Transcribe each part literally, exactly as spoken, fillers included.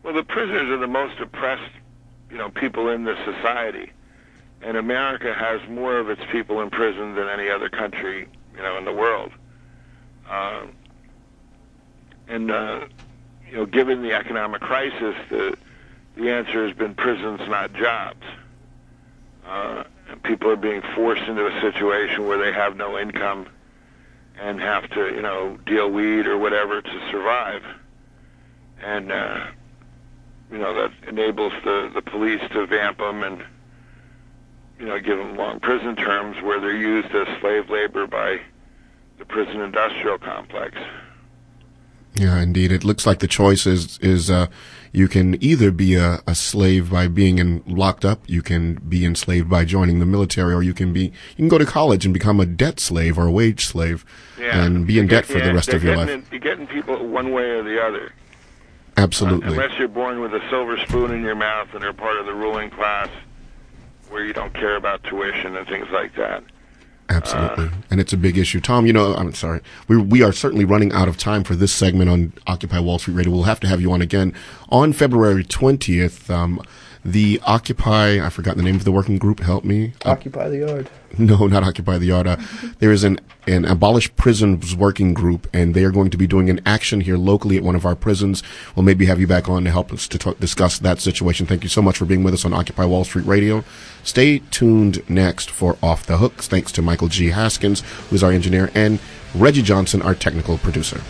Well, the prisoners are the most oppressed, you know, people in the society. And America has more of its people in prison than any other country, you know, in the world. Uh, and, uh, you know, given the economic crisis, the, the answer has been prisons, not jobs. Uh, and people are being forced into a situation where they have no income and have to, you know, deal weed or whatever to survive. And, uh, you know, that enables the, the police to vamp them and, you know, give them long prison terms where they're used as slave labor by the prison industrial complex. Yeah, indeed. It looks like the choice is, is uh, you can either be a, a slave by being in, locked up, you can be enslaved by joining the military, or you can be, you can go to college and become a debt slave or a wage slave yeah. and be in debt for yeah, the rest of your life. In, you're getting people one way or the other. Absolutely. Uh, unless you're born with a silver spoon in your mouth and are part of the ruling class where you don't care about tuition and things like that. Absolutely. Uh, and it's a big issue. Tom, you know, I'm sorry. We we are certainly running out of time for this segment on Occupy Wall Street Radio. We'll have to have you on again on February twentieth. Um, the Occupy, I forgot the name of the working group. Help me. Occupy the Yard. No, not Occupy the Yard. Uh, there is an, an Abolish Prisons working group, and they are going to be doing an action here locally at one of our prisons. We'll maybe have you back on to help us to talk, discuss that situation. Thank you so much for being with us on Occupy Wall Street Radio. Stay tuned next for Off the Hooks. Thanks to Michael G. Haskins, who is our engineer, and Reggie Johnson, our technical producer.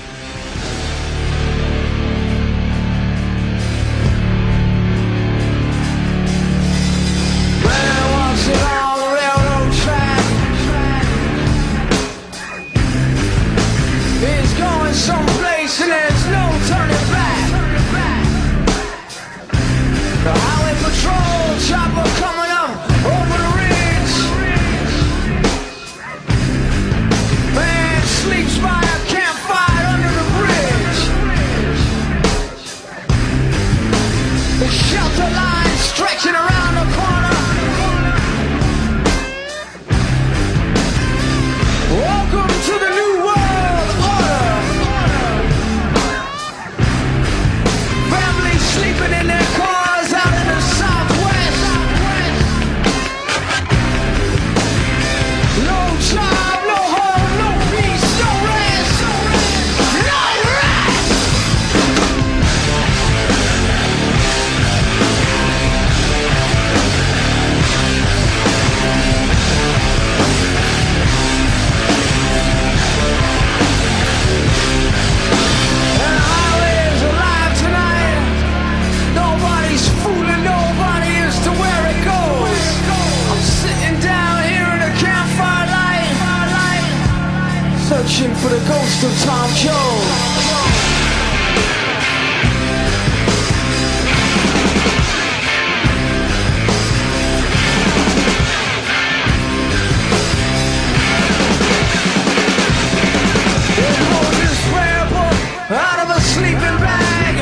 Searching for the ghost of Tom Jones. They hold this prayer book out of a sleeping bag.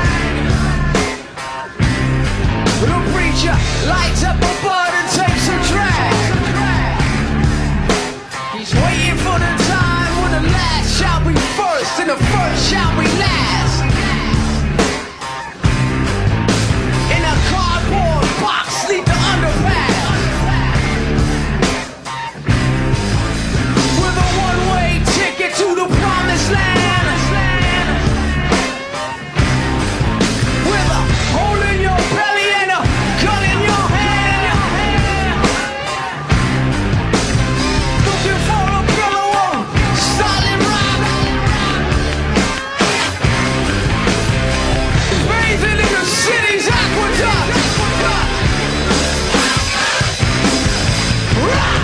The preacher lights up a bud and takes a drag. He's waiting for the time when the last shall be first and the first shall be last. In a cardboard box sleep the underpass, with a one-way ticket to the promised land. With a hole in your belly and a gun in your hand. Looking for a pillow of solid rock. Bathing in the city's aqueduct. Rock.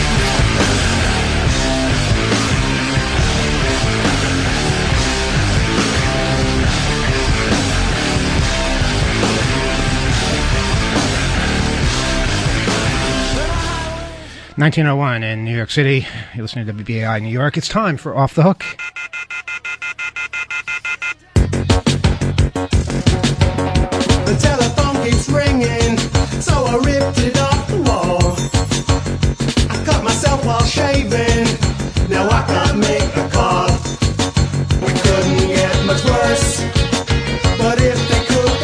nineteen oh one in New York City. You're listening to W B A I New York. It's time for Off the Hook. The telephone keeps ringing, so I ripped it off the wall. I cut myself while shaving, now I can't make a call. We couldn't get much worse, but if they could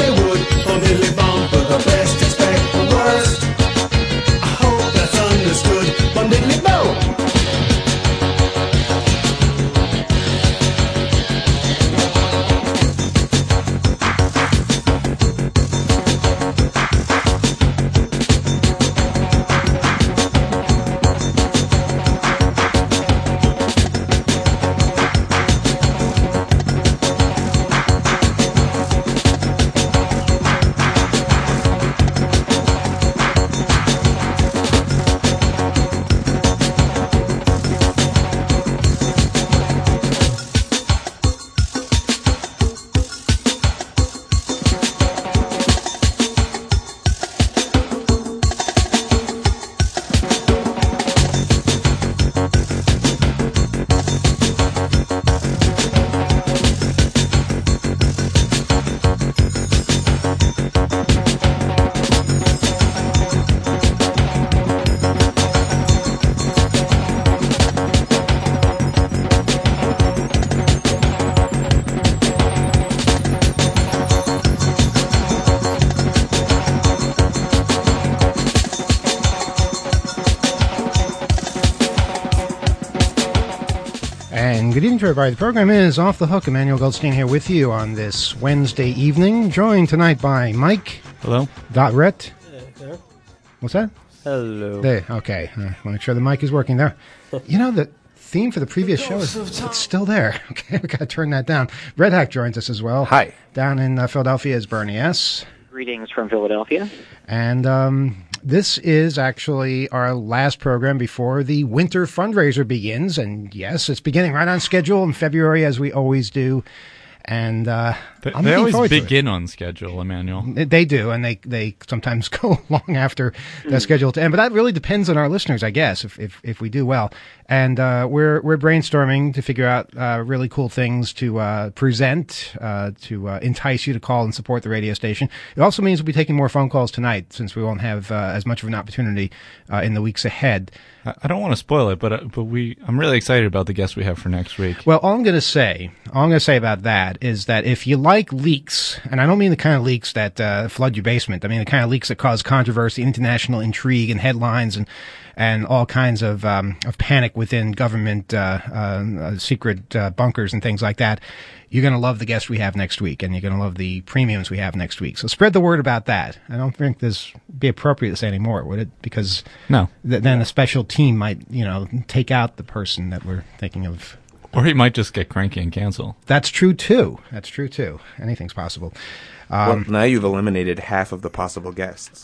And good evening to everybody. The program is Off the Hook. Emmanuel Goldstein here with you on this Wednesday evening, joined tonight by Mike. Hello. Dot Rhett. Uh, What's that? Hello. There. Okay. I want to make sure the mic is working there. You know, the theme for the previous show is it's still there. Okay, we got to turn that down. Red Hack joins us as well. Hi. Down in uh, Philadelphia is Bernie S. Greetings from Philadelphia. And um, this is actually our last program before the winter fundraiser begins. And yes, it's beginning right on schedule in February, as we always do. And uh, They, I'm they looking always forward to it. begin on schedule, Emmanuel. They do, and they, they sometimes go long after the schedule to end. But that really depends on our listeners, I guess, if if, if we do well. And uh, we're we're brainstorming to figure out uh, really cool things to uh, present, uh, to uh, entice you to call and support the radio station. It also means we'll be taking more phone calls tonight, since we won't have uh, as much of an opportunity uh, in the weeks ahead. I, I don't want to spoil it, but uh, but we I'm really excited about the guest we have for next week. Well, all I'm going to say, all I'm going to say about that is that if you like leaks, and I don't mean the kind of leaks that uh, flood your basement, I mean the kind of leaks that cause controversy, international intrigue, and headlines, and and all kinds of um, of panic within government uh, uh, secret uh, bunkers and things like that, you're going to love the guest we have next week, and you're going to love the premiums we have next week. So spread the word about that. I don't think this would be appropriate to say anymore, would it? Because No. th- then a special team might, you know, take out the person that we're thinking of. Or he might just get cranky and cancel. That's true, too. That's true, too. Anything's possible. Um, well, now you've eliminated half of the possible guests.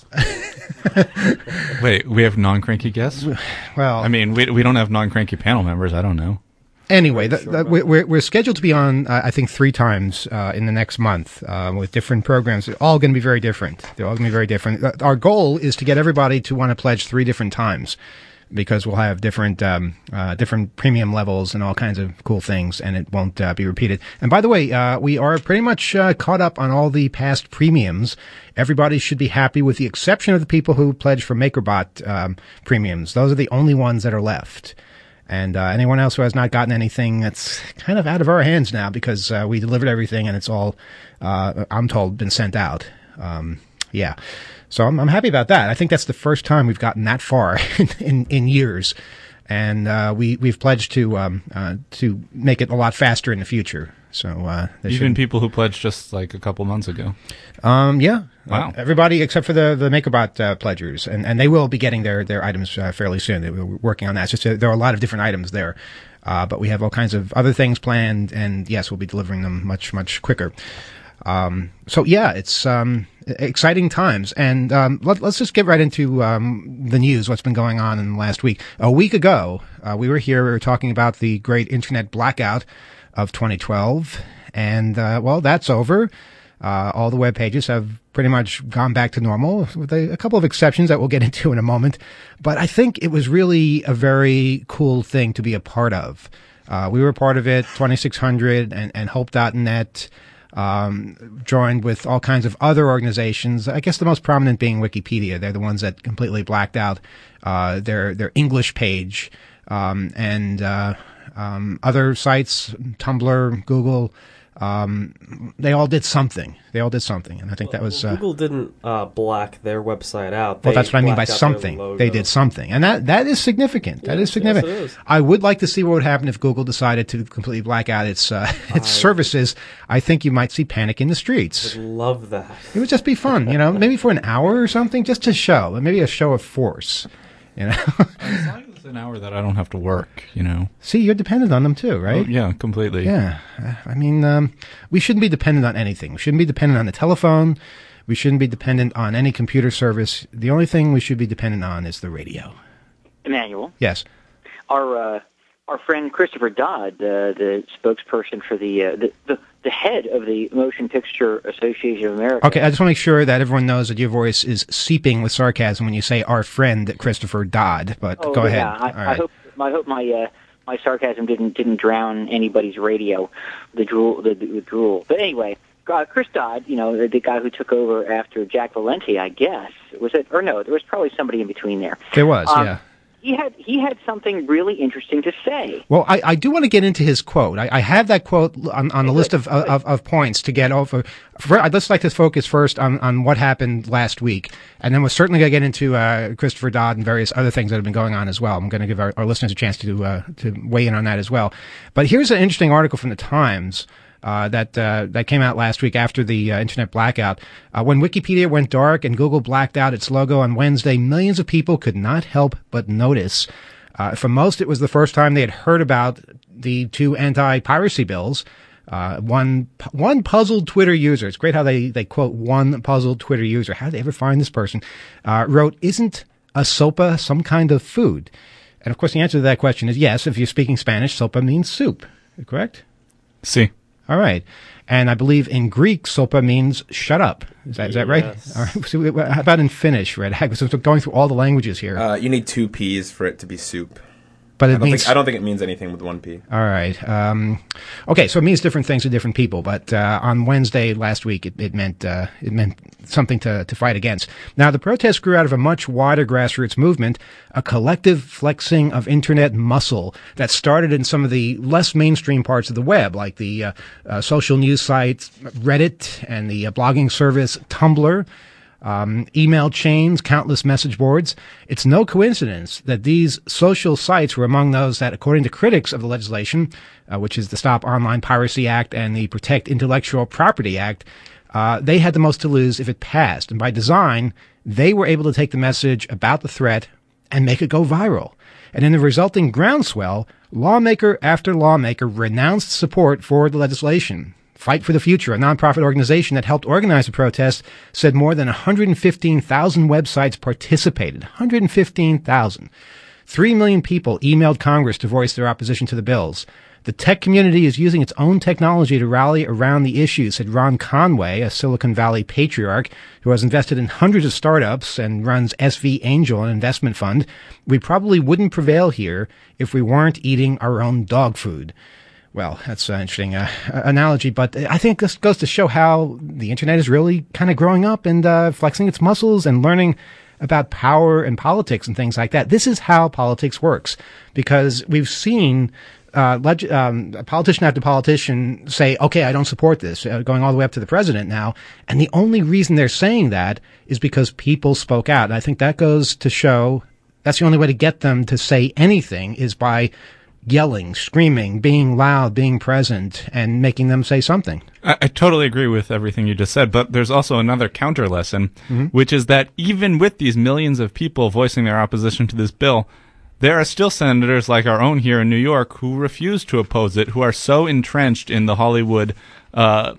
Wait, we have non-cranky guests? well, I mean, we we don't have non-cranky panel members. I don't know. Anyway, the, the, we're, we're scheduled to be on, uh, I think, three times uh, in the next month uh, with different programs. They're all going to be very different. They're all going to be very different. Uh, Our goal is to get everybody to want to pledge three different times, because we'll have different um, uh, different premium levels and all kinds of cool things, and it won't uh, be repeated. And by the way, uh, we are pretty much uh, caught up on all the past premiums. Everybody should be happy, with the exception of the people who pledged for MakerBot um, premiums. Those are the only ones that are left. And uh, anyone else who has not gotten anything, that's kind of out of our hands now, because uh, we delivered everything, and it's all, uh, I'm told, been sent out. Um, yeah. So I'm, I'm happy about that. I think that's the first time we've gotten that far in, in, in years. And uh, we, we've pledged to um, uh, to make it a lot faster in the future. So uh, there Even shouldn't- people who pledged just like a couple months ago. Um, yeah. Wow. Uh, everybody except for the, the MakerBot uh, pledgers. And, and they will be getting their, their items uh, fairly soon. They, we're working on that. It's just uh, there are a lot of different items there. Uh, but we have all kinds of other things planned. And yes, we'll be delivering them much, much quicker. Um, so yeah, it's um, exciting times. And um, let, let's just get right into um, the news, what's been going on in the last week. A week ago, uh, we were here, we were talking about the great internet blackout of twenty twelve. And, uh, well, that's over. Uh, all the web pages have pretty much gone back to normal, with a, a couple of exceptions that we'll get into in a moment. But I think it was really a very cool thing to be a part of. Uh, we were part of it, twenty-six hundred and, and Hope dot net, um, joined with all kinds of other organizations. I guess the most prominent being Wikipedia. They're the ones that completely blacked out uh, their their English page, um, and uh, um, other sites, Tumblr, Google. Um, they all did something. They all did something, and I think that was uh, Google didn't uh, black their website out. well, They that's what I mean by blacked out their something. logo. They did something, and that that is significant. That is Yes, significant. yes, it is. I would like to see what would happen if Google decided to completely black out its uh, its services. I think you might see panic in the streets. Love that. It would just be fun, you know, maybe for an hour or something, just to show, maybe a show of force, you know. As long as it's an hour that I don't have to work, you know. See, you're dependent on them too, right? Oh, yeah, completely. Yeah. I mean, um, we shouldn't be dependent on anything. We shouldn't be dependent on the telephone. We shouldn't be dependent on any computer service. The only thing we should be dependent on is the radio. Emmanuel, Yes. our uh, our friend Christopher Dodd, uh, the spokesperson for the, uh, the the the head of the Motion Picture Association of America. Okay, I just want to make sure that everyone knows that your voice is seeping with sarcasm when you say our friend Christopher Dodd, but Oh, go yeah, ahead. I, All I right. hope I hope my uh, my sarcasm didn't didn't drown anybody's radio, the drool the, the drool. But anyway, uh, Chris Dodd, you know, the, the guy who took over after Jack Valenti, I guess was it or no? There was probably somebody in between there. There was, Um, yeah. he had he had something really interesting to say. Well, I, I do want to get into his quote. I, I have that quote on, on the list of, of of points to get over. For, I'd just like to focus first on, on what happened last week, and then we're certainly going to get into uh, Christopher Dodd and various other things that have been going on as well. I'm going to give our, our listeners a chance to uh, to weigh in on that as well. But here's an interesting article from the Times. Uh, that uh, that came out last week after the uh, internet blackout. Uh, when Wikipedia went dark and Google blacked out its logo on Wednesday, millions of people could not help but notice. Uh, for most, it was the first time they had heard about the two anti-piracy bills. Uh, one one puzzled Twitter user, it's great how they, they quote one puzzled Twitter user. How did they ever find this person? Uh, wrote, "Isn't a sopa some kind of food?" And of course, the answer to that question is yes. If you're speaking Spanish, sopa means soup. Correct? Sí. All right. And I believe in Greek, sopa means shut up. Is that, is that right? Yes. All right. So how about in Finnish, Red Hag? So we're going through all the languages here. Uh, you need two P's for it to be soup. But it I don't, means, think, I don't think it means anything with one P. All right. Um, okay, so it means different things to different people. But uh, on Wednesday last week, it, it meant uh, it meant something to, to fight against. Now, the protest grew out of a much wider grassroots movement, a collective flexing of internet muscle that started in some of the less mainstream parts of the web, like the uh, uh, social news sites Reddit and the uh, blogging service Tumblr. Um, email chains, countless message boards. It's no coincidence that these social sites were among those that, according to critics of the legislation, uh, which is the Stop Online Piracy Act and the Protect Intellectual Property Act, uh, they had the most to lose if it passed. And by design, they were able to take the message about the threat and make it go viral. And in the resulting groundswell, lawmaker after lawmaker renounced support for the legislation. Fight for the Future, a nonprofit organization that helped organize the protest, said more than one hundred fifteen thousand websites participated. one hundred fifteen thousand. Three million people emailed Congress to voice their opposition to the bills. The tech community is using its own technology to rally around the issue, said Ron Conway, a Silicon Valley patriarch who has invested in hundreds of startups and runs S V Angel, an investment fund. We probably wouldn't prevail here if we weren't eating our own dog food. Well, that's an interesting uh, analogy, but I think this goes to show how the internet is really kind of growing up and uh, flexing its muscles and learning about power and politics and things like that. This is how politics works, because we've seen uh, leg- um, politician after politician say, okay, I don't support this, uh, going all the way up to the president now. And the only reason they're saying that is because people spoke out. And I think that goes to show that's the only way to get them to say anything is by yelling, screaming, being loud, being present, and making them say something. I, I totally agree with everything you just said, but there's also another counter lesson, mm-hmm. which is that even with these millions of people voicing their opposition to this bill, there are still senators like our own here in New York who refuse to oppose it, who are so entrenched in the Hollywood uh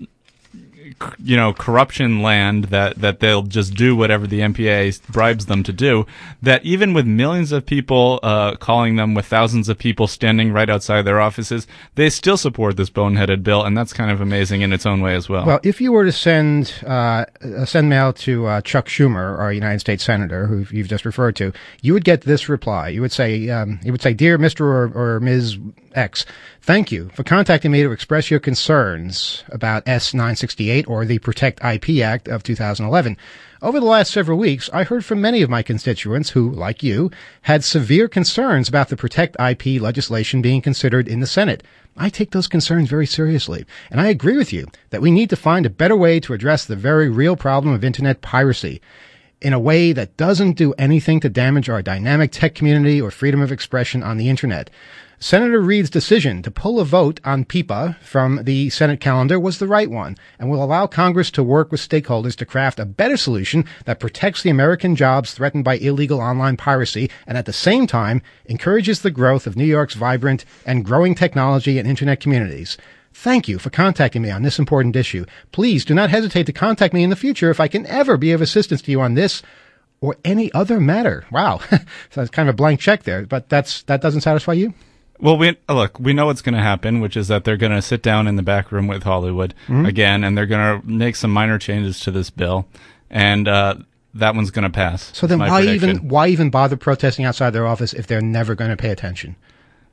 you know, corruption land that, that they'll just do whatever the M P A bribes them to do, that even with millions of people uh, calling them, with thousands of people standing right outside their offices, they still support this boneheaded bill, and that's kind of amazing in its own way as well. Well, if you were to send uh, send mail to uh, Chuck Schumer, our United States Senator, who you've just referred to, you would get this reply. You would say, um, you would say, "Dear Mister or, or Miz X, thank you for contacting me to express your concerns about S nine sixty-eight or the Protect I P Act of two thousand eleven. Over the last several weeks, I heard from many of my constituents who, like you, had severe concerns about the Protect I P legislation being considered in the Senate. I take those concerns very seriously, and I agree with you that we need to find a better way to address the very real problem of internet piracy in a way that doesn't do anything to damage our dynamic tech community or freedom of expression on the internet. Senator Reid's decision to pull a vote on P I P A from the Senate calendar was the right one and will allow Congress to work with stakeholders to craft a better solution that protects the American jobs threatened by illegal online piracy and at the same time encourages the growth of New York's vibrant and growing technology and internet communities. Thank you for contacting me on this important issue. Please do not hesitate to contact me in the future if I can ever be of assistance to you on this or any other matter. Wow. So that's kind of a blank check there, but that's that doesn't satisfy you? Well, we look, we know what's going to happen, which is that they're going to sit down in the back room with Hollywood mm-hmm. again, and they're going to make some minor changes to this bill, and uh, that one's going to pass. So then why prediction. even why even bother protesting outside their office if they're never going to pay attention?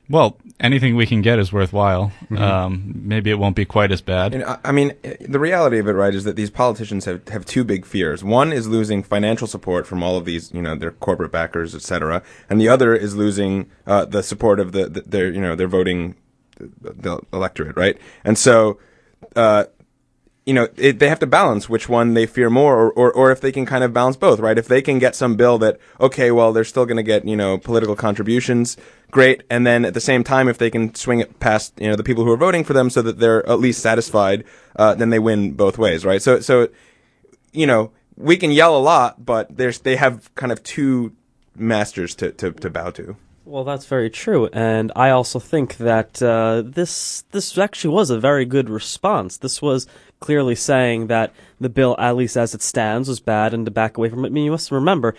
Well, anything we can get is worthwhile. Mhm. Um, maybe it won't be quite as bad. And I, I mean, the reality of it, right, is that these politicians have, have two big fears. One is losing financial support from all of these, you know, their corporate backers, et cetera, and the other is losing uh, the support of the, the their, you know, their voting the, the electorate, right? And so, uh, you know, it, they have to balance which one they fear more, or, or, or if they can kind of balance both, right? If they can get some bill that, okay, well, they're still going to get, you know, political contributions, great. And then at the same time, if they can swing it past, you know, the people who are voting for them so that they're at least satisfied, uh, then they win both ways, right? So, so, you know, we can yell a lot, but there's, they have kind of two masters to, to, to bow to. Well, that's very true, and I also think that uh, this this actually was a very good response. This was clearly saying that the bill, at least as it stands, was bad, and to back away from it. I mean, you must remember,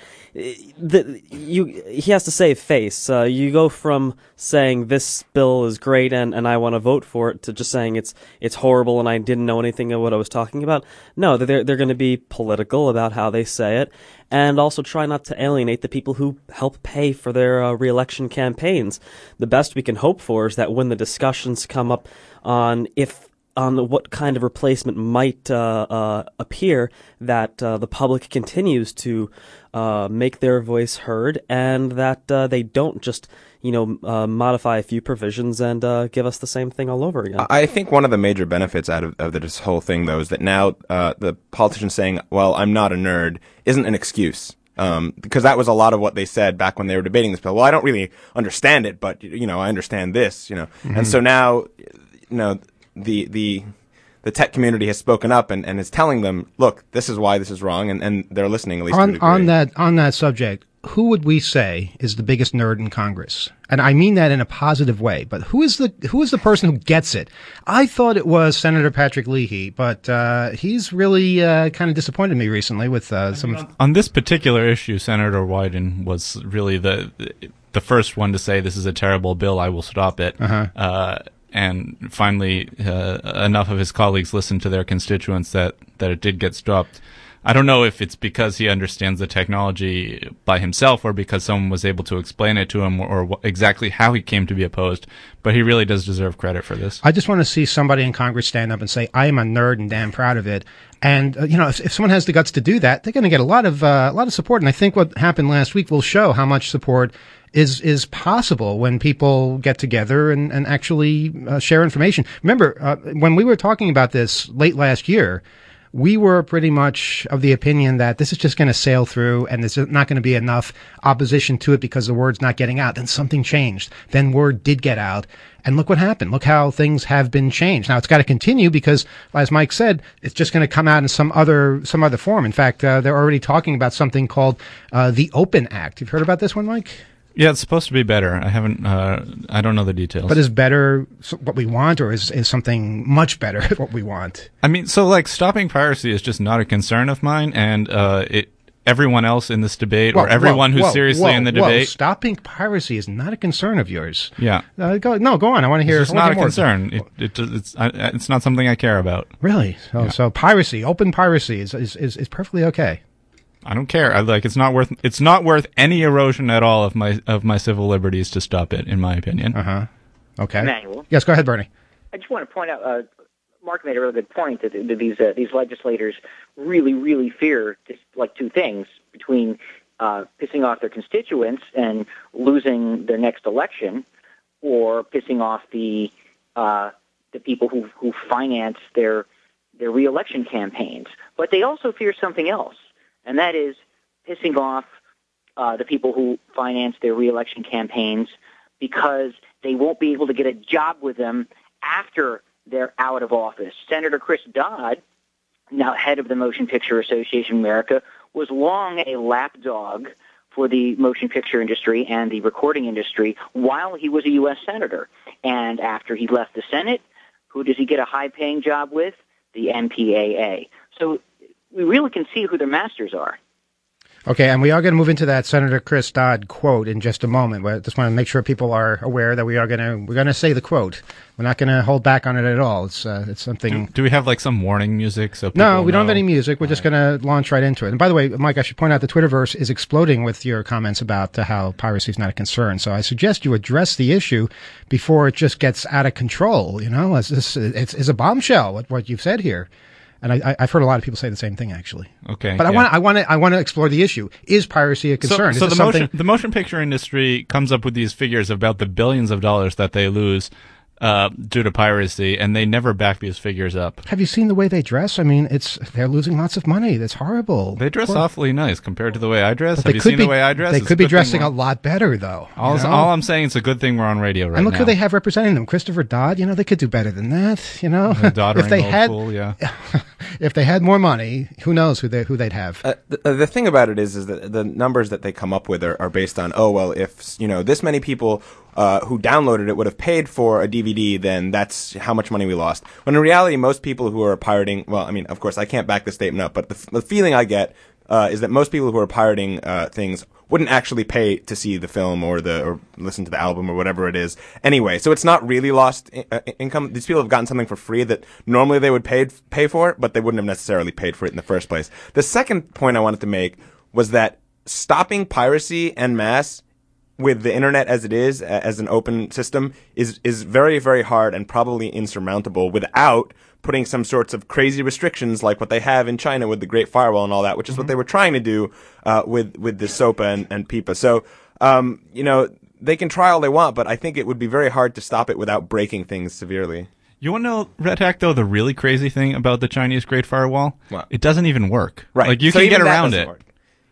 that you he has to save face. Uh, you go from saying this bill is great and, and I want to vote for it to just saying it's it's horrible and I didn't know anything of what I was talking about. No, they're they're going to be political about how they say it, and also try not to alienate the people who help pay for their uh, re-election campaigns. The best we can hope for is that when the discussions come up on if on what kind of replacement might uh, uh, appear, that uh, the public continues to uh, make their voice heard, and that uh, they don't just, you know, uh, modify a few provisions and uh, give us the same thing all over again. I think one of the major benefits out of, of this whole thing, though, is that now uh, the politicians saying, well, I'm not a nerd, isn't an excuse. Um, because that was a lot of what they said back when they were debating this bill. Well, I don't really understand it, but, you know, I understand this, you know. Mm-hmm. And so now, you know, the the the tech community has spoken up and, and is telling them, look, this is why this is wrong, and, and they're listening at least on, to a degree. on that on that subject, who would we say is the biggest nerd in Congress? And I mean that in a positive way, but who is the who is the person who gets it? I thought it was Senator Patrick Leahy, but uh, he's really uh, kind of disappointed me recently with uh, some of... On this particular issue, Senator Wyden was really the the first one to say this is a terrible bill, I will stop it. Uh-huh. Uh And finally, uh, enough of his colleagues listened to their constituents that, that it did get stopped. I don't know if it's because he understands the technology by himself or because someone was able to explain it to him, or, or wh- exactly how he came to be opposed, but he really does deserve credit for this. I just want to see somebody in Congress stand up and say, I am a nerd and damn proud of it. And, uh, you know, if, if someone has the guts to do that, they're going to get a lot of, uh, a lot of support. And I think what happened last week will show how much support is is possible when people get together and, and actually uh, share information. Remember, uh, when we were talking about this late last year, we were pretty much of the opinion that this is just going to sail through and there's not going to be enough opposition to it because the word's not getting out. Then something changed. Then word did get out. And look what happened. Look how things have been changed. Now, it's got to continue because, as Mike said, it's just going to come out in some other some other form. In fact, uh, they're already talking about something called uh, the Open Act. You've heard about this one, Mike? Yeah, it's supposed to be better. I haven't, uh, I don't know the details. But is better what we want, or is, is something much better what we want? I mean, so like stopping piracy is just not a concern of mine, and uh, it everyone else in this debate, whoa, or everyone whoa, who's whoa, seriously whoa, in the whoa. debate. Stopping piracy is not a concern of yours. Yeah. Uh, go, no, go on. I want to hear. It's just not a concern. It, it, it's I, it's not something I care about. Really? So, yeah. so piracy, open piracy is, is is is perfectly okay. I don't care. I like it's not worth it's not worth any erosion at all of my of my civil liberties to stop it, in my opinion. Uh huh. Okay. Emmanuel. Yes, go ahead, Bernie. I just want to point out. Uh, Mark made a really good point that, that these uh, these legislators really, really fear just like two things between uh, pissing off their constituents and losing their next election, or pissing off the uh, the people who who finance their their reelection campaigns. But they also fear something else. And that is pissing off uh, the people who finance their reelection campaigns because they won't be able to get a job with them after they're out of office. Senator Chris Dodd, now head of the Motion Picture Association of America, was long a lapdog for the motion picture industry and the recording industry while he was a U S senator. And after he left the Senate, who does he get a high-paying job with? The M P A A. So we really can see who their masters are. Okay, and we are going to move into that Senator Chris Dodd quote in just a moment. But I just want to make sure people are aware that we are going to we're going to say the quote. We're not going to hold back on it at all. It's uh, it's something. Do, do we have like some warning music? So people no, we don't know? have any music. We're all just right. going to launch right into it. And by the way, Mike, I should point out the Twitterverse is exploding with your comments about uh, how piracy is not a concern. So I suggest you address the issue before it just gets out of control. You know, it's it's, it's, it's a bombshell. What what you've said here. And I, I've heard a lot of people say the same thing, actually. Okay, but I yeah. want I want to I want to explore the issue: is piracy a concern? So, so is the something- motion the motion picture industry comes up with these figures about the billions of dollars that they lose uh, due to piracy, and they never back these figures up. Have you seen the way they dress? I mean, it's they're losing lots of money. That's horrible. They dress Poor- awfully nice compared to the way I dress. But Have they you could seen be- the way I dress? They It's could a be good thing dressing we're- a lot better, though. All, you know? all I'm saying, it's a good thing we're on radio right and look now. who they have representing them: Christopher Dodd. You know, they could do better than that. You know, The doddering if they old had, fool, yeah. if they had more money, who knows who they who they'd have. Uh, the, uh, the thing about it is, is that the numbers that they come up with are, are based on, oh well, if you know this many people uh, who downloaded it would have paid for a D V D, then that's how much money we lost. When in reality, most people who are pirating, well, I mean, of course, I can't back the statement up, but the, the feeling I get uh, is that most people who are pirating uh, things wouldn't actually pay to see the film or the or listen to the album or whatever it is anyway. So it's not really lost I- uh, income. These people have gotten something for free that normally they would pay pay for, but they wouldn't have necessarily paid for it in the first place. The second point I wanted to make was that stopping piracy en masse with the internet as it is, as an open system, is is very, very hard and probably insurmountable without putting some sorts of crazy restrictions like what they have in China with the Great Firewall and all that, which is mm-hmm. what they were trying to do uh, with with the SOPA and, and PIPA. So, um, you know, they can try all they want, but I think it would be very hard to stop it without breaking things severely. You want to know, Red Hack, though, the really crazy thing about the Chinese Great Firewall? What? It doesn't even work. Right. Like, you so can get around it. Work.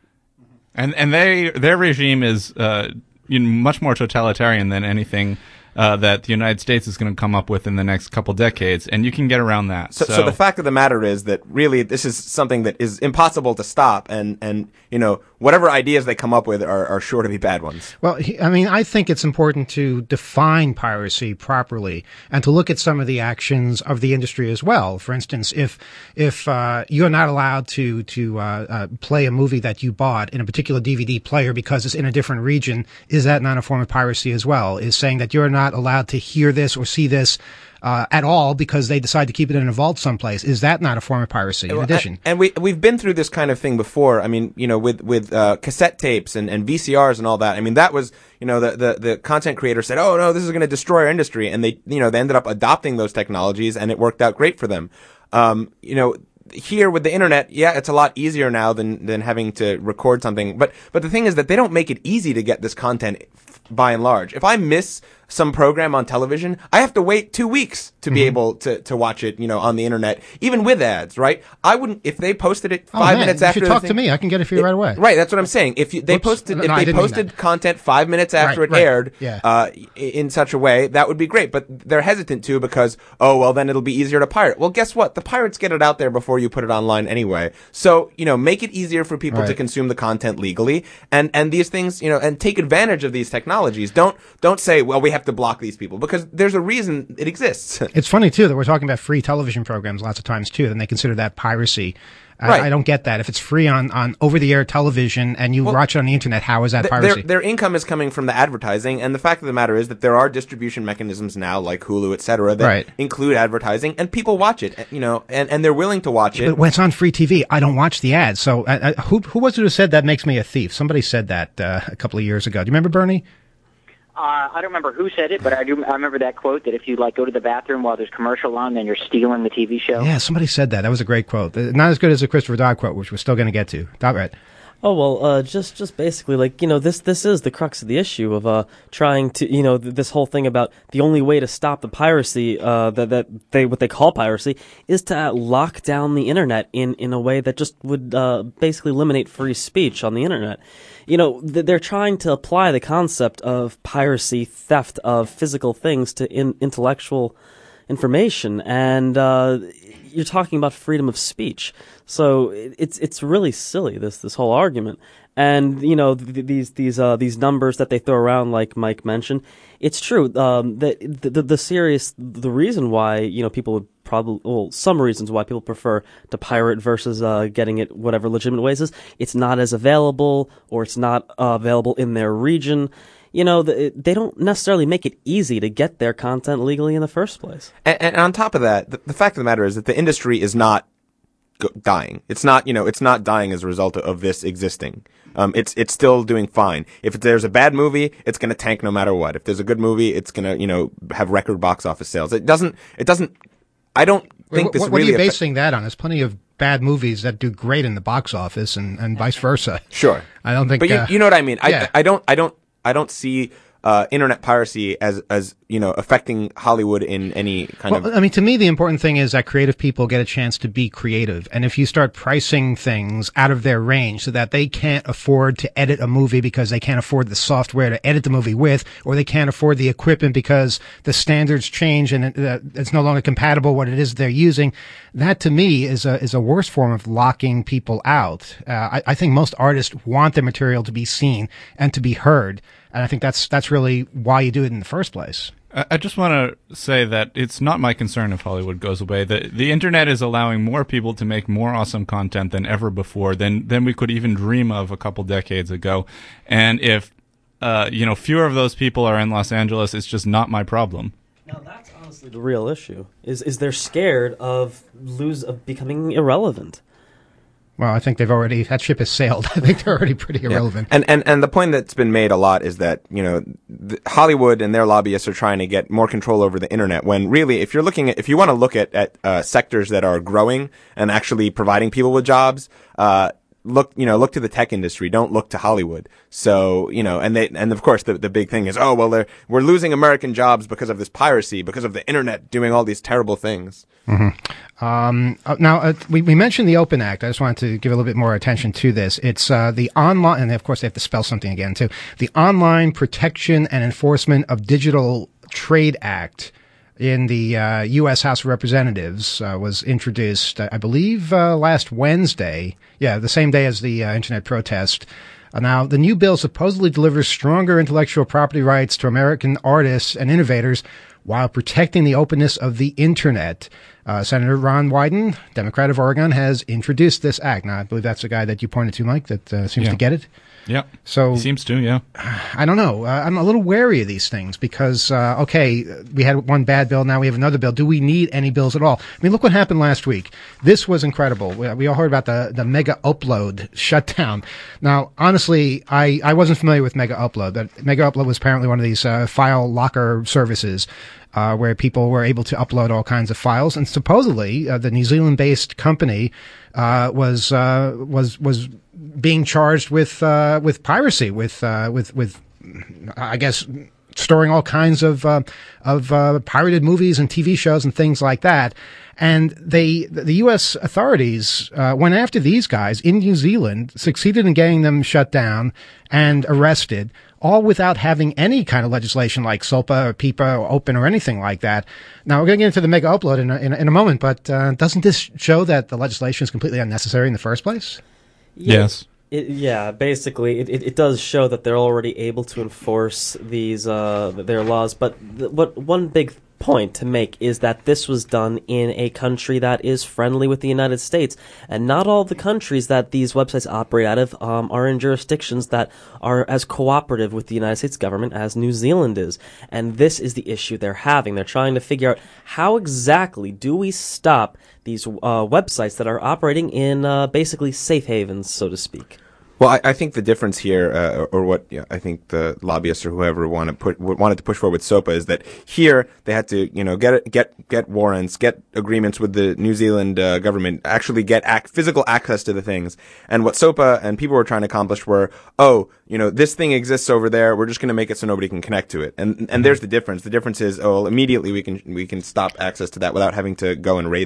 And and they their regime is uh, you know, much more totalitarian than anything uh, that the United States is going to come up with in the next couple decades, and you can get around that. So, so, so the fact of the matter is that really this is something that is impossible to stop, and, and you know, whatever ideas they come up with are, are sure to be bad ones. Well, he, I mean, I think it's important to define piracy properly and to look at some of the actions of the industry as well. For instance, if if uh, you're not allowed to to uh, uh, play a movie that you bought in a particular D V D player because it's in a different region, is that not a form of piracy as well? Is saying that you're not allowed to hear this or see this Uh, at all because they decide to keep it in a vault someplace. Is that not a form of piracy in addition? And, and we, we've been through this kind of thing before. I mean, you know, with, with, uh, cassette tapes and, and V C Rs and all that. I mean, that was, you know, the, the, the content creator said, oh no, this is going to destroy our industry. And they, you know, they ended up adopting those technologies and it worked out great for them. Um, you know, here with the internet, yeah, it's a lot easier now than, than having to record something. But, but the thing is that they don't make it easy to get this content by and large. If I miss some program on television, I have to wait two weeks to be mm-hmm. able to, to watch it, you know, on the internet, even with ads, right? I wouldn't, if they posted it five oh, man, minutes you after should the talk thing, to me. I can get it for you it, right away. Right. That's what I'm saying. If you, they Whoops. posted, No, if no, I they didn't mean posted that. content five minutes after right, it right. aired, yeah. uh, in such a way, that would be great. But they're hesitant to because, oh, well, then it'll be easier to pirate. Well, guess what? The pirates get it out there before you put it online anyway. So, you know, make it easier for people right. to consume the content legally and, and these things, you know, and take advantage of these technologies. Don't, don't say, well, we have to block these people because there's a reason it exists. It's funny too that we're talking about free television programs lots of times too, and they consider that piracy. I, right. I don't get that. If it's free on, on over-the-air television and you well, watch it on the internet, how is that th- piracy? Their, their income is coming from the advertising, and the fact of the matter is that there are distribution mechanisms now, like Hulu, et cetera, that right. include advertising, and people watch it, you know, and, and they're willing to watch it. But when it's on free T V, I don't watch the ads. So uh, uh, who who was it who said that makes me a thief? Somebody said that uh, a couple of years ago. Do you remember, Bernie? Uh, I don't remember who said it, but I do. I remember that quote that if you like go to the bathroom while there's commercial on, then you're stealing the T V show. Yeah, somebody said that. That was a great quote. Uh, Not as good as the Christopher Dodd quote, which we're still going to get to. Dodd, right? Oh well, uh, just just basically like you know this this is the crux of the issue of uh trying to you know th- this whole thing about the only way to stop the piracy uh that that they what they call piracy is to uh, lock down the internet in in a way that just would uh basically eliminate free speech on the internet. You know th- they're trying to apply the concept of piracy, theft of physical things to in- intellectual information, and uh, you're talking about freedom of speech. So it's it's really silly, this this whole argument. And you know th- these these uh, these numbers that they throw around, like Mike mentioned, it's true. Um, the, the the serious the reason why you know people would probably well some reasons why people prefer to pirate versus uh, getting it whatever legitimate ways is it's not as available, or it's not uh, available in their region. You know, the, they don't necessarily make it easy to get their content legally in the first place. And, and on top of that, the, the fact of the matter is that the industry is not go- dying. It's not, you know, it's not dying as a result of, of this existing. Um, it's it's still doing fine. If there's a bad movie, it's going to tank no matter what. If there's a good movie, it's going to, you know, have record box office sales. It doesn't. It doesn't. I don't think what, this what really. What are you affect- basing that on? There's plenty of bad movies that do great in the box office, and, and vice versa. Sure, I don't think. But you, uh, you know what I mean. yeah. I I don't I don't I don't see uh, internet piracy as as you know affecting Hollywood in any kind well, of. I mean, to me, the important thing is that creative people get a chance to be creative. And if you start pricing things out of their range so that they can't afford to edit a movie because they can't afford the software to edit the movie with, or they can't afford the equipment because the standards change and it, uh, it's no longer compatible what it is they're using, that to me is a is a worse form of locking people out. Uh, I, I think most artists want their material to be seen and to be heard. And I think that's that's really why you do it in the first place. I just want to say that it's not my concern if Hollywood goes away. The the internet is allowing more people to make more awesome content than ever before, than than we could even dream of a couple decades ago. And if uh, you know, fewer of those people are in Los Angeles, it's just not my problem. Now that's honestly the real issue. Is is they're scared of lose of becoming irrelevant. Well, I think they've already, that ship has sailed. I think they're already pretty irrelevant. Yeah. And, and, and the point that's been made a lot is that, you know, the Hollywood and their lobbyists are trying to get more control over the internet, when really, if you're looking at, if you want to look at, at, uh, sectors that are growing and actually providing people with jobs, uh, look, you know, look to the tech industry. Don't look to Hollywood. So, you know, and they, and of course the, the big thing is, oh, well, they're, we're losing American jobs because of this piracy, because of the internet doing all these terrible things. Mm-hmm. Um, uh, now, uh, we, we mentioned the Open Act. I just wanted to give a little bit more attention to this. It's, uh, the online, and of course they have to spell something again too, the Online Protection and Enforcement of Digital Trade Act in the uh, U S House of Representatives uh, was introduced, uh, I believe, uh, last Wednesday. Yeah, the same day as the uh, internet protest. Uh, now, the new bill supposedly delivers stronger intellectual property rights to American artists and innovators while protecting the openness of the internet. Uh, Senator Ron Wyden, Democrat of Oregon, has introduced this act. Now, I believe that's the guy that you pointed to, Mike, that uh, seems yeah. to get it. Yeah. So he seems to, yeah. I don't know. Uh, I'm a little wary of these things because, uh, okay, we had one bad bill. Now we have another bill. Do we need any bills at all? I mean, look what happened last week. This was incredible. We, we all heard about the, the Mega Upload shutdown. Now, honestly, I, I wasn't familiar with Mega Upload. That Mega Upload was apparently one of these uh, file locker services uh, where people were able to upload all kinds of files. And supposedly, uh, the New Zealand-based company uh, was uh, was was being charged with uh, with piracy, with uh, with with I guess storing all kinds of uh, of uh, pirated movies and T V shows and things like that. And they, the U S authorities uh, went after these guys in New Zealand, succeeded in getting them shut down and arrested, all without having any kind of legislation like SOPA or PIPA or OPEN or anything like that. Now, we're going to get into the Mega Upload in a, in a, in a moment, but uh, doesn't this show that the legislation is completely unnecessary in the first place? Yeah, yes. It, yeah, basically, it, it, it does show that they're already able to enforce these uh, their laws. But th- what one big point to make is that this was done in a country that is friendly with the United States, and not all the countries that these websites operate out of um, are in jurisdictions that are as cooperative with the United States government as New Zealand is. And this is the issue they're having. They're trying to figure out how exactly do we stop these uh, websites that are operating in uh, basically safe havens, so to speak. Well, I, I think the difference here, uh, or what yeah, I think the lobbyists or whoever want to put wanted to push forward with SOPA is that here they had to, you know, get get get warrants, get agreements with the New Zealand uh, government, actually get ac- physical access to the things. And what SOPA and people were trying to accomplish were, oh, you know, this thing exists over there. We're just going to make it so nobody can connect to it. And and there's the difference. The difference is, oh, well, immediately we can we can stop access to that without having to go and raid them.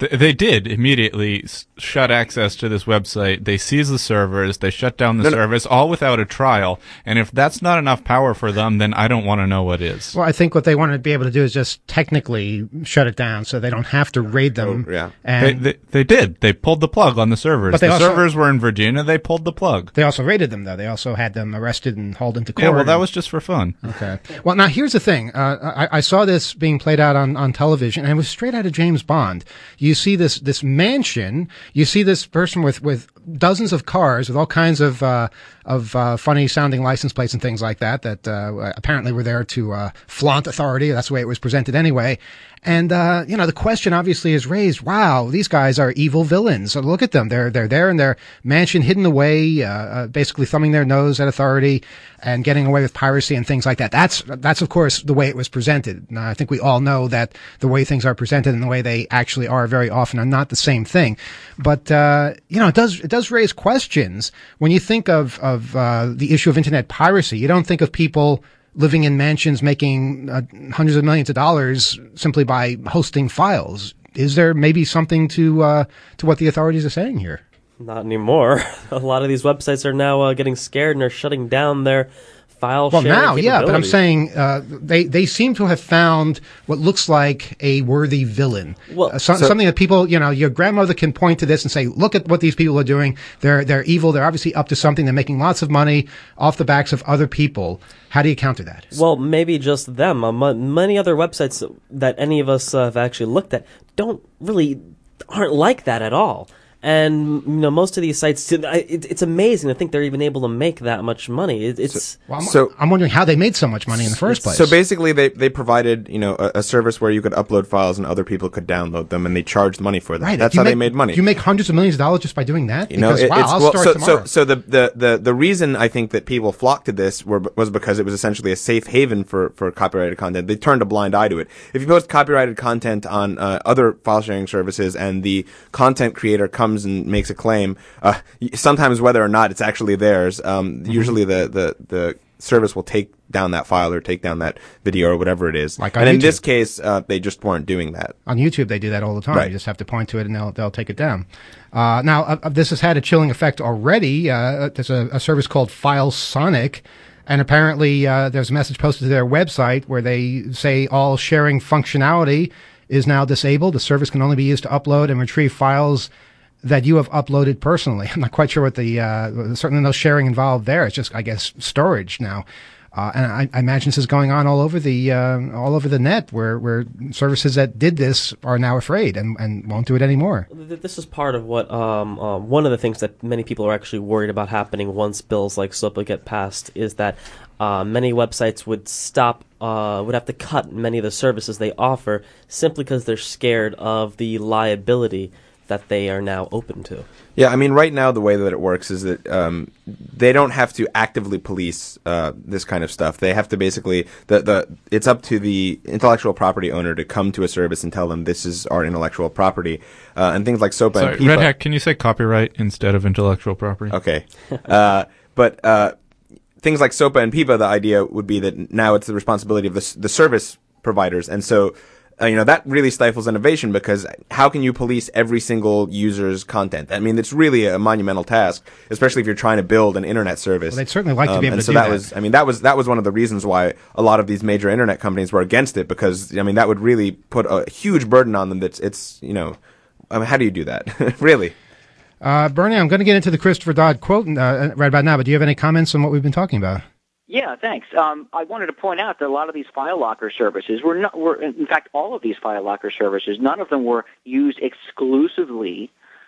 Th- They did immediately s- shut access to this website. They seized the servers. They shut down the No, no. servers, all without a trial. And if that's not enough power for them, then I don't want to know what is. Well, I think what they want to be able to do is just technically shut it down, so they don't have to raid them. Oh, yeah. And They, they, they did. They pulled the plug on the servers. But they The also- servers were in Virginia. They pulled the plug. they also raided them, though. They also had them arrested and hauled into court. Yeah, well, that and- was just for fun. Okay. Well, now here's the thing. Uh, I, I saw this being played out on, on television, and it was straight out of James Bond. You see this this mansion. You see this person with, with dozens of cars with all kinds of uh, of uh, funny sounding license plates and things like that. That uh, apparently were there to uh, flaunt authority. That's the way it was presented anyway. And uh, you know, the question obviously is raised. Wow, these guys are evil villains. So look at them. They're they're there in their mansion, hidden away, uh, uh, basically thumbing their nose at authority and getting away with piracy and things like that. That's that's of course the way it was presented. Now, I think we all know that the way things are presented and the way they actually are very often are not the same thing. But uh, you know, it does it does raise questions when you think of of uh, the issue of internet piracy. You don't think of people living in mansions making uh, hundreds of millions of dollars simply by hosting files. Is there maybe something to uh, to what the authorities are saying here? Not anymore. A lot of these websites are now uh, getting scared and are shutting down their file Well, sharing now, yeah, but I'm capabilities. saying uh, they they seem to have found what looks like a worthy villain. Well, Uh, so, so- something that people, you know, your grandmother can point to this and say, "Look at what these people are doing. They're they're evil. They're obviously up to something. They're making lots of money off the backs of other people." How do you counter that? Well, maybe just them. Um, uh, many other websites that any of us uh, have actually looked at don't really aren't like that at all. And you know, most of these sites, it, it's amazing to think they're even able to make that much money. It, it's Well, I'm, So- I'm wondering how they made so much money in the first place. So basically, they, they provided you know a, a service where you could upload files and other people could download them, and they charged money for that. right, That's you how make, they made money. You make hundreds of millions of dollars just by doing that. You know, because it- wow, it's I'll well, start so, tomorrow. so so the, the, the, the reason I think that people flocked to this were, was because it was essentially a safe haven for, for copyrighted content. They turned a blind eye to it. If you post copyrighted content on uh, other file sharing services and the content creator comes and makes a claim, uh, sometimes whether or not it's actually theirs, um, Mm-hmm. usually the, the, the service will take down that file or take down that video or whatever it is. Like on and in YouTube. this case, uh, they just weren't doing that. On YouTube, they do that all the time. Right. You just have to point to it, and they'll they'll take it down. Uh, now, uh, this has had a chilling effect already. Uh, there's a, a service called FileSonic, and apparently uh, there's a message posted to their website where they say all sharing functionality is now disabled. The service can only be used to upload and retrieve files that you have uploaded personally. I'm not quite sure what the uh, certainly no sharing involved there. It's just, I guess, storage now. Uh, and I, I imagine this is going on all over the uh, all over the net, where, where services that did this are now afraid and, and won't do it anymore. Th- This is part of what um, um, one of the things that many people are actually worried about happening once bills like SOPA get passed is that uh, many websites would stop, uh, would have to cut many of the services they offer simply because they're scared of the liability that they are now open to. Yeah, I mean, right now the way that it works is that um, they don't have to actively police uh, this kind of stuff. They have to basically the the it's up to the intellectual property owner to come to a service and tell them this is our intellectual property, uh, and things like SOPA Sorry, and PIPA. Red Hat, can you say copyright instead of intellectual property? Okay, uh, but uh, things like SOPA and PIPA, the idea would be that now it's the responsibility of the s- the service providers, and so. Uh, you know, that really stifles innovation because how can you police every single user's content? I mean, it's really a monumental task, especially if you're trying to build an internet service. Well, they'd certainly like to be able and to so do that that. was, I mean, that was that was one of the reasons why a lot of these major internet companies were against it because, I mean, that would really put a huge burden on them. That's it's, you know, I mean, how do you do that? Really? Uh, Bernie, I'm going to get into the Christopher Dodd quote uh, right about now, but do you have any comments on what we've been talking about? Yeah, thanks. Um, I wanted to point out that a lot of these file locker services were not, were in fact, all of these file locker services, none of them were used exclusively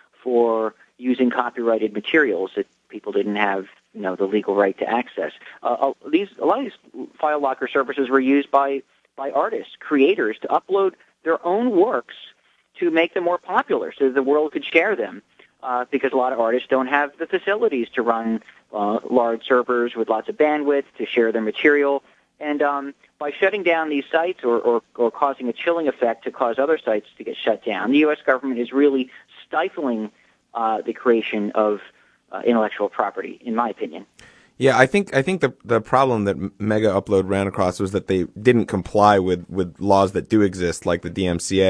for using copyrighted materials that people didn't have, you know, the legal right to access. Uh, these a lot of these file locker services were used by by artists, creators, to upload their own works to make them more popular, so the world could share them. Uh, because a lot of artists don't have the facilities to run uh, large servers with lots of bandwidth to share their material. And um, by shutting down these sites or, or, or causing a chilling effect to cause other sites to get shut down, the U S government is really stifling uh, the creation of uh, intellectual property, in my opinion. Yeah, I think I think the the problem that Mega Upload ran across was that they didn't comply with, with laws that do exist, like the D M C A,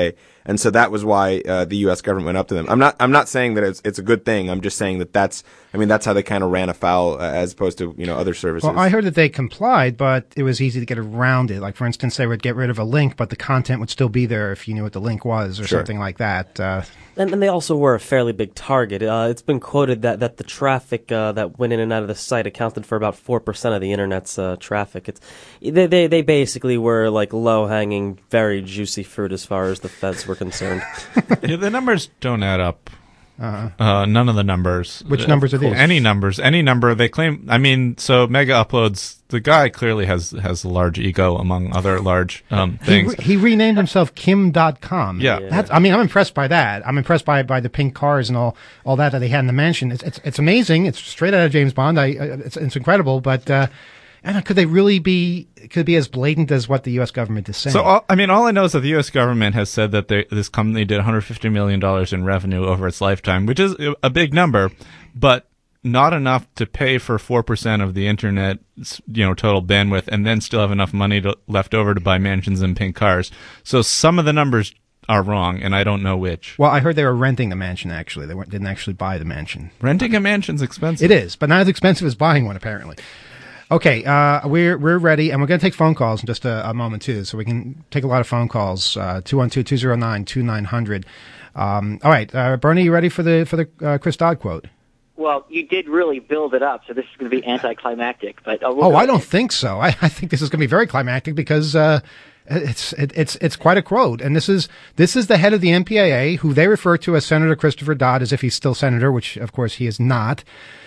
and so that was why uh, the U S government went up to them. I'm not I'm not saying that it's it's a good thing. I'm just saying that that's I mean that's how they kind of ran afoul uh, as opposed to you know other services. Well, I heard that they complied, but it was easy to get around it. Like for instance, they would get rid of a link, but the content would still be there if you knew what the link was or Sure. something like that. Uh, And, and they also were a fairly big target. Uh, it's been quoted that, that the traffic uh, that went in and out of the site accounted for about four percent of the internet's uh, traffic. It's they, they they basically were like low hanging, very juicy fruit as far as the feds were concerned. Yeah, the numbers don't add up. Uh-huh. Uh, none of the numbers. Which Uh, numbers are these? Any numbers, any number they claim. I mean, so Mega Uploads. The guy clearly has has a large ego among other large um, he, things. re- he renamed himself Kim dot com. Yeah. Yeah. That's, I mean, I'm impressed by that. I'm impressed by, by the pink cars and all, all that that they had in the mansion. It's, it's, it's amazing. It's straight out of James Bond. I, I it's, it's incredible, but, uh, I don't know, could they really be, could it be as blatant as what the U S government is saying? So, all, I mean, all I know is that the U S government has said that they, this company did one hundred fifty million dollars in revenue over its lifetime, which is a big number, but not enough to pay for four percent of the internet, you know, total bandwidth, and then still have enough money to, left over to buy mansions and pink cars. So some of the numbers are wrong, and I don't know which. Well, I heard they were renting the mansion, actually. They weren't, didn't actually buy the mansion. Renting a mansion's expensive. It is, but not as expensive as buying one, apparently. Okay, uh, we're we're ready, and we're going to take phone calls in just a, a moment, too, so we can take a lot of phone calls, uh, two one two, two zero nine, two nine zero zero. Um, all right, uh, Bernie, you ready for the for the uh, Chris Dodd quote? Well, you did really build it up, so this is going to be anticlimactic. But uh, we'll Oh, go I don't ahead. think so. I, I think this is going to be very climactic because uh, it's it, it's it's quite a quote, and this is this is the head of the M P A A, who they refer to as Senator Christopher Dodd, as if he's still senator, which of course he is not.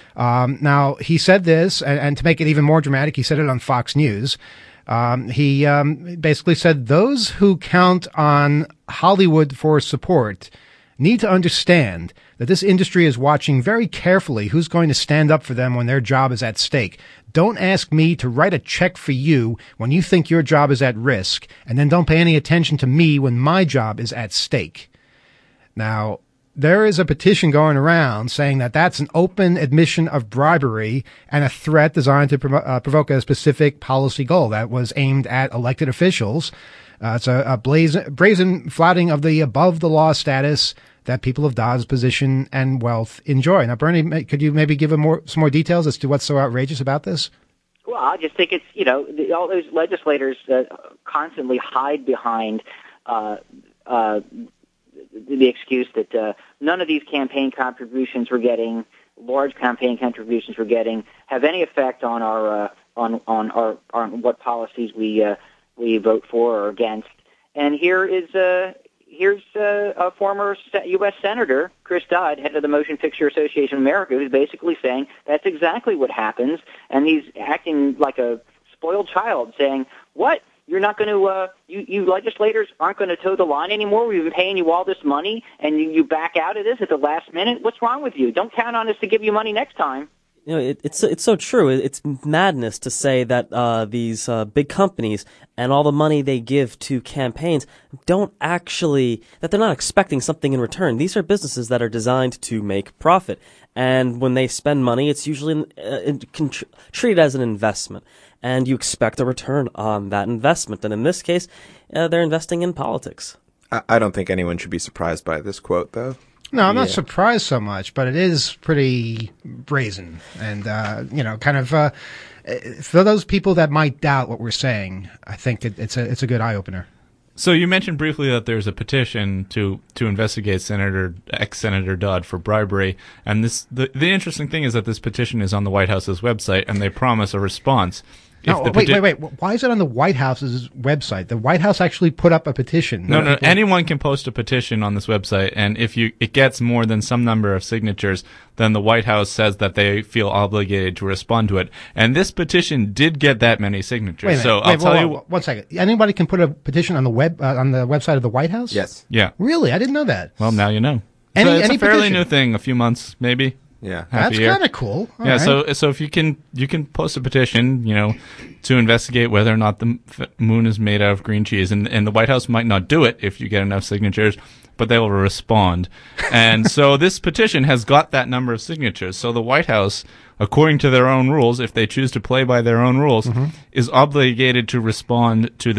Um, now he said this, and, and to make it even more dramatic, he said it on Fox News. Um, he um, basically said those who count on Hollywood for support need to understand that this industry is watching very carefully who's going to stand up for them when their job is at stake. Don't ask me to write a check for you when you think your job is at risk, and then don't pay any attention to me when my job is at stake. Now, there is a petition going around saying that that's an open admission of bribery and a threat designed to provo- uh, provoke a specific policy goal that was aimed at elected officials. Uh, it's a, a brazen, brazen flouting of the above-the-law status that people of Dodd's position and wealth enjoy. Now, Bernie, may, could you maybe give a more, some more details as to what's so outrageous about this? Well, I just think it's, you know, the, all those legislators uh, constantly hide behind uh, uh, the excuse that uh, none of these campaign contributions we're getting, large campaign contributions we're getting, have any effect on our uh, on on our on what policies we uh, we vote for or against. And here is uh, here's uh, a former U S Senator, Chris Dodd, head of the Motion Picture Association of America, who's basically saying that's exactly what happens, and he's acting like a spoiled child, saying, "What? You're not going to, uh, you, you legislators aren't going to toe the line anymore? We've been paying you all this money, and you, you back out of this at the last minute? What's wrong with you? Don't count on us to give you money next time." You know, it, it's it's so true. It's madness to say that uh, these uh, big companies and all the money they give to campaigns don't actually, that they're not expecting something in return. These are businesses that are designed to make profit, and when they spend money, it's usually uh, contr- treated as an investment, and you expect a return on that investment. And in this case, uh, they're investing in politics. I, I don't think anyone should be surprised by this quote, though. No, I'm not Yeah. surprised so much, but it is pretty brazen and, uh, you know, kind of, uh, for those people that might doubt what we're saying, I think it, it's a, it's a good eye opener. So you mentioned briefly that there's a petition to, to investigate Senator ex-Senator Dodd for bribery, and this the, the interesting thing is that this petition is on the White House's website, and they promise a response. If No, the wait, peti- wait, wait. Why is it on the White House's website? The White House actually put up a petition. No, no. Anyone can post a petition on this website, and if you it gets more than some number of signatures, then the White House says that they feel obligated to respond to it. And this petition did get that many signatures. Wait a minute. So Wait, I'll whoa, tell whoa, you. whoa, one second. Anybody can put a petition on the web uh, on the website of the White House? Yes. Yeah. Really? I didn't know that. Well, now you know. Any- so it's any a fairly petition? new thing. A few months, maybe. Yeah. half That's a year. kind of cool. All yeah, right. so so if you can you can post a petition, you know, to investigate whether or not the m- f- moon is made out of green cheese, and and the White House might not do it if you get enough signatures, but they will respond. And so this petition has got that number of signatures. So the White House, according to their own rules, if they choose to play by their own rules, Mm-hmm. is obligated to respond to this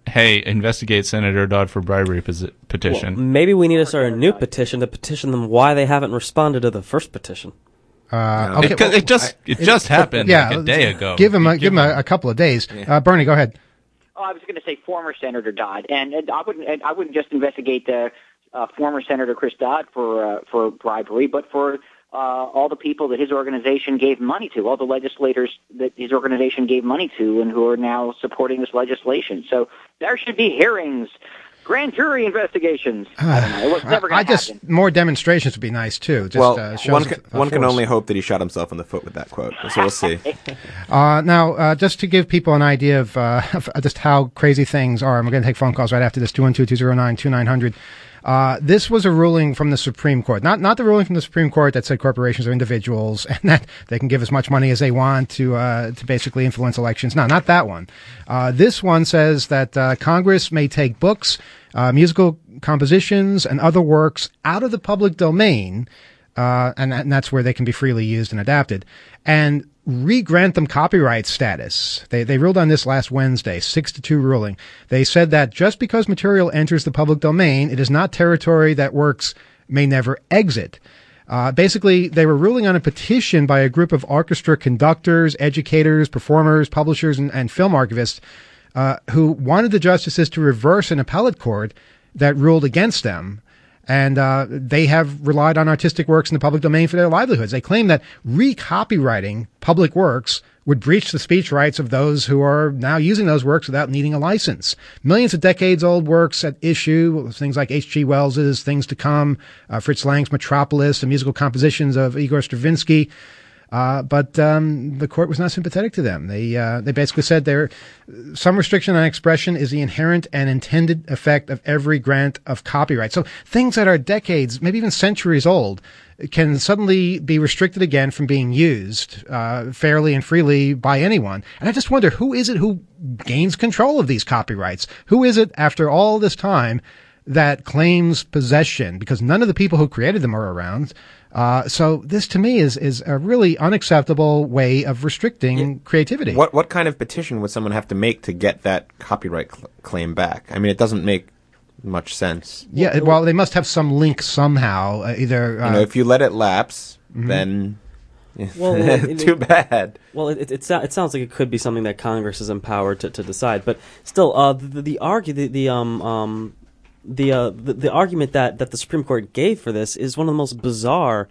hey, investigate Senator Dodd for bribery posi- petition. Well, maybe we need to start a new petition to petition them why they haven't responded to the first petition. Uh, okay, it, it just it, it just happened yeah, like a day ago. Give him a, give, give him a, a couple of days. Yeah. Uh, Bernie, go ahead. Oh, I was going to say former Senator Dodd, and, and I wouldn't and I wouldn't just investigate the uh, former Senator Chris Dodd for uh, for bribery, but for uh, all the people that his organization gave money to, all the legislators that his organization gave money to, and who are now supporting this legislation. So there should be hearings. Grand jury investigations. I don't know. It was never going to happen. I just more demonstrations would be nice too. Just, well, uh, one can, one can only hope that he shot himself in the foot with that quote. So we'll see. uh, now, uh, just to give people an idea of, uh, of just how crazy things are, and we're going to take phone calls right after this. two one two, two zero nine, two nine zero zero. Uh, this was a ruling from the Supreme Court, not not the ruling from the Supreme Court that said corporations are individuals and that they can give as much money as they want to uh, to basically influence elections. No, not that one. Uh, this one says that uh, Congress may take books, uh, musical compositions, and other works out of the public domain, uh, and, and that's where they can be freely used and adapted, and re-grant them copyright status. They they ruled on this last Wednesday, six to two ruling. They said that just because material enters the public domain, it is not territory that works may never exit. Uh, basically, they were ruling on a petition by a group of orchestra conductors, educators, performers, publishers, and, and film archivists uh, who wanted the justices to reverse an appellate court that ruled against them. And uh, they have relied on artistic works in the public domain for their livelihoods. They claim that re-copywriting public works would breach the speech rights of those who are now using those works without needing a license. Millions of decades-old works at issue, things like H G Wells's Things to Come, uh, Fritz Lang's Metropolis, the musical compositions of Igor Stravinsky. Uh, but um, the court was not sympathetic to them. They uh, they basically said there some restriction on expression is the inherent and intended effect of every grant of copyright. So things that are decades, maybe even centuries old, can suddenly be restricted again from being used uh, fairly and freely by anyone. And I just wonder, who is it who gains control of these copyrights? Who is it, after all this time, that claims possession? Because none of the people who created them are around. Uh, so this, to me, is is a really unacceptable way of restricting yeah. creativity. What what kind of petition would someone have to make to get that copyright cl- claim back? I mean, it doesn't make much sense. Yeah, well, well they must have some link somehow. Uh, either uh, you know, if you let it lapse, mm-hmm. then well, it, too bad. Well, it, it it it sounds like it could be something that Congress is empowered to, to decide. But still, uh, the the argue the, the um um. The, uh, the the argument that, that the Supreme Court gave for this is one of the most bizarre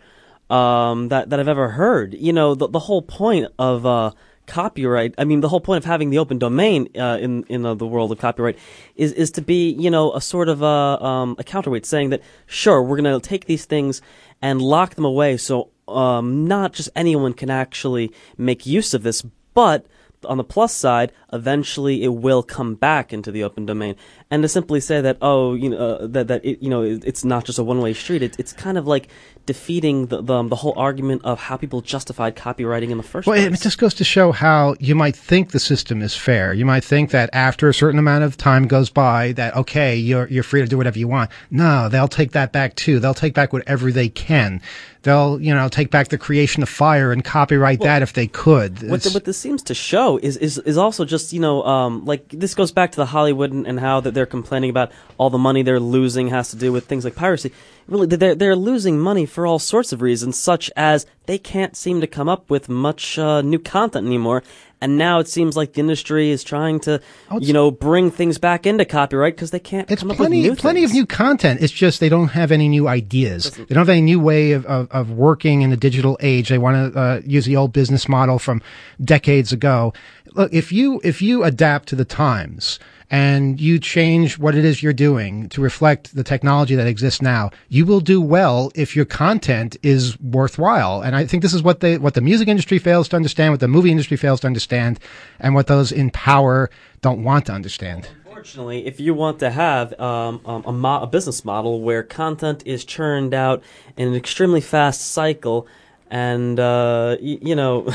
um, that that I've ever heard. You know, the the whole point of uh, copyright. I mean, the whole point of having the open domain uh, in in uh, the world of copyright is is to be, you know, a sort of a um, a counterweight, saying that sure, we're going to take these things and lock them away, so um, not just anyone can actually make use of this, but on the plus side, eventually it will come back into the open domain. And to simply say that, oh, you know, uh, that that it, you know, it, it's not just a one-way street. It, it's kind of like defeating the, the the whole argument of how people justified copywriting in the first well, place. Well, it just goes to show how you might think the system is fair. You might think that after a certain amount of time goes by, that okay, you're you're free to do whatever you want. No, they'll take that back too. They'll take back whatever they can. They'll, you know, take back the creation of fire and copyright well, that if they could. What, the, what this seems to show is, is, is also just, you know, um, like this goes back to the Hollywood and, and how that they're complaining about all the money they're losing has to do with things like piracy. Really, they're, they're losing money for all sorts of reasons, such as they can't seem to come up with much uh, new content anymore. And now it seems like the industry is trying to, oh, you know, bring things back into copyright because they can't it's come plenty, up with new plenty things. of new content. It's just they don't have any new ideas. They don't have any new way of, of, of working in the digital age. They want to uh, use the old business model from decades ago. Look, if you if you adapt to the times and you change what it is you're doing to reflect the technology that exists now, you will do well if your content is worthwhile. And I think this is what they, what the music industry fails to understand, what the movie industry fails to understand, and what those in power don't want to understand. Unfortunately, if you want to have um, um, a, mo- a business model where content is churned out in an extremely fast cycle, and uh, y- you know.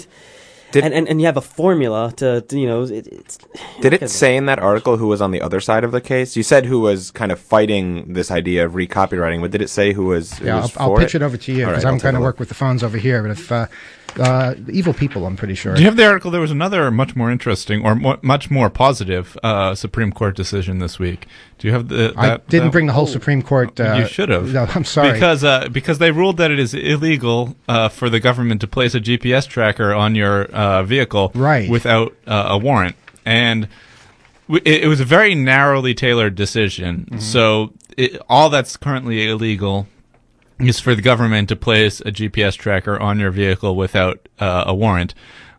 Did, and, and and you have a formula to, to you know. It, it's, did it say in that article who was on the other side of the case? You said who was kind of fighting this idea of recopywriting, but did it say who was? Who yeah, was I'll, for I'll pitch it, it over to you because right, I'm going to work with the phones over here. But if uh, uh, evil people, I'm pretty sure. Do you have the article? There was another much more interesting or mo- much more positive uh, Supreme Court decision this week. Do you have the? That, I didn't that, bring the whole oh, Supreme Court. Uh, you should have. No, I'm sorry. Because uh, because they ruled that it is illegal uh, for the government to place a G P S tracker on your uh, vehicle right. without uh, a warrant, and w- it, it was a very narrowly tailored decision. Mm-hmm. So it, all that's currently illegal is for the government to place a G P S tracker on your vehicle without uh, a warrant.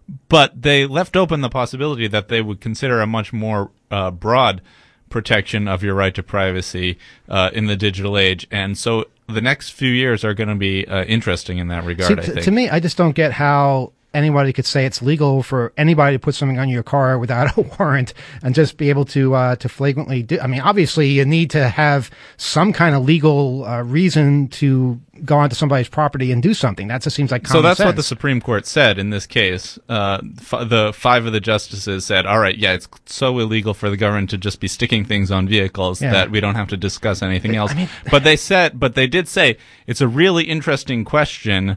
But they left open the possibility that they would consider a much more uh, broad protection of your right to privacy uh, in the digital age. And so the next few years are going to be uh, interesting in that regard, See, I t- think. To me, I just don't get how anybody could say it's legal for anybody to put something on your car without a warrant and just be able to uh, to flagrantly do. I mean, obviously, you need to have some kind of legal uh, reason to go onto somebody's property and do something. That just seems like common So that's sense. what the Supreme Court said in this case. Uh, f- the five of the justices said, all right, yeah, it's so illegal for the government to just be sticking things on vehicles Yeah. that we don't have to discuss anything else. I mean- but they said, but they did say it's a really interesting question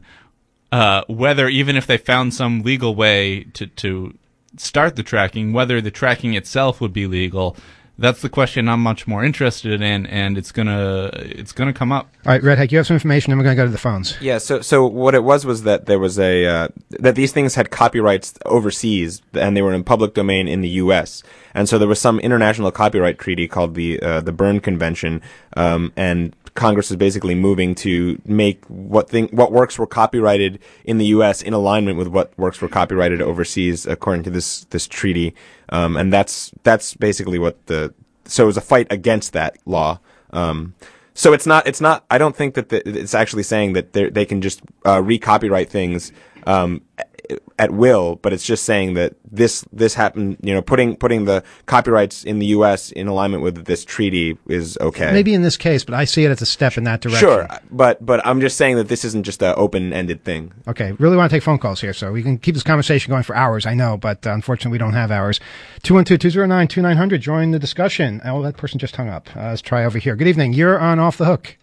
uh, whether even if they found some legal way to, to start the tracking, whether the tracking itself would be legal. That's the question I'm much more interested in, and it's gonna it's gonna come up. All right, Redhead, you have some information, and we're going to go to the phones. Yeah, so so what it was was that there was a uh, that these things had copyrights overseas, and they were in public domain in the U S. And so there was some international copyright treaty called the uh, the Berne Convention, um, and Congress is basically moving to make what thing what works were copyrighted in the U S in alignment with what works were copyrighted overseas, according to this this treaty. Um, and that's that's basically what the so it was a fight against that law. Um, so it's not it's not I don't think that the, it's actually saying that they can just uh, recopyright things um, at will, but it's just saying that this this happened. You know, putting putting the copyrights in the U S in alignment with this treaty is okay. Maybe in this case, but I see it as a step in that direction. Sure, but but I'm just saying that this isn't just an open-ended thing. Okay, really want to take phone calls here, so we can keep this conversation going for hours, I know, but uh, unfortunately we don't have hours. two one two, two zero nine, two nine zero zero, join the discussion. Oh, that person just hung up. Uh, let's try over here. Good evening, you're on Off the Hook.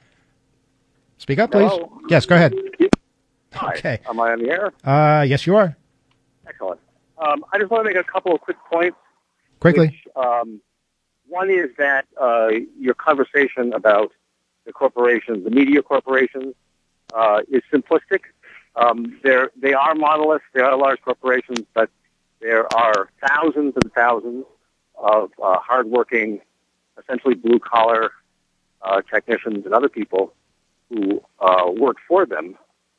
Speak up, please. Hello? Yes, go ahead. Hi. Okay. Am I on the air? Uh, yes, you are. Excellent. Um, I just want to make a couple of quick points. Quickly. Which, um, one is that uh, your conversation about the corporations, the media corporations, uh, is simplistic. Um, they're, they are monoliths. They are large corporations, but there are thousands and thousands of uh, hardworking, essentially blue-collar uh, technicians and other people who uh, work for them,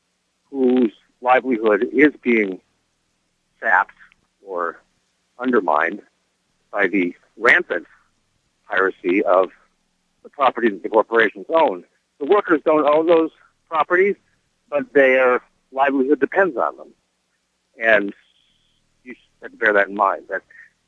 whose livelihood is being sapped or undermined by the rampant piracy of the property that the corporations own. The workers don't own those properties, but their livelihood depends on them. And you should bear that in mind. That,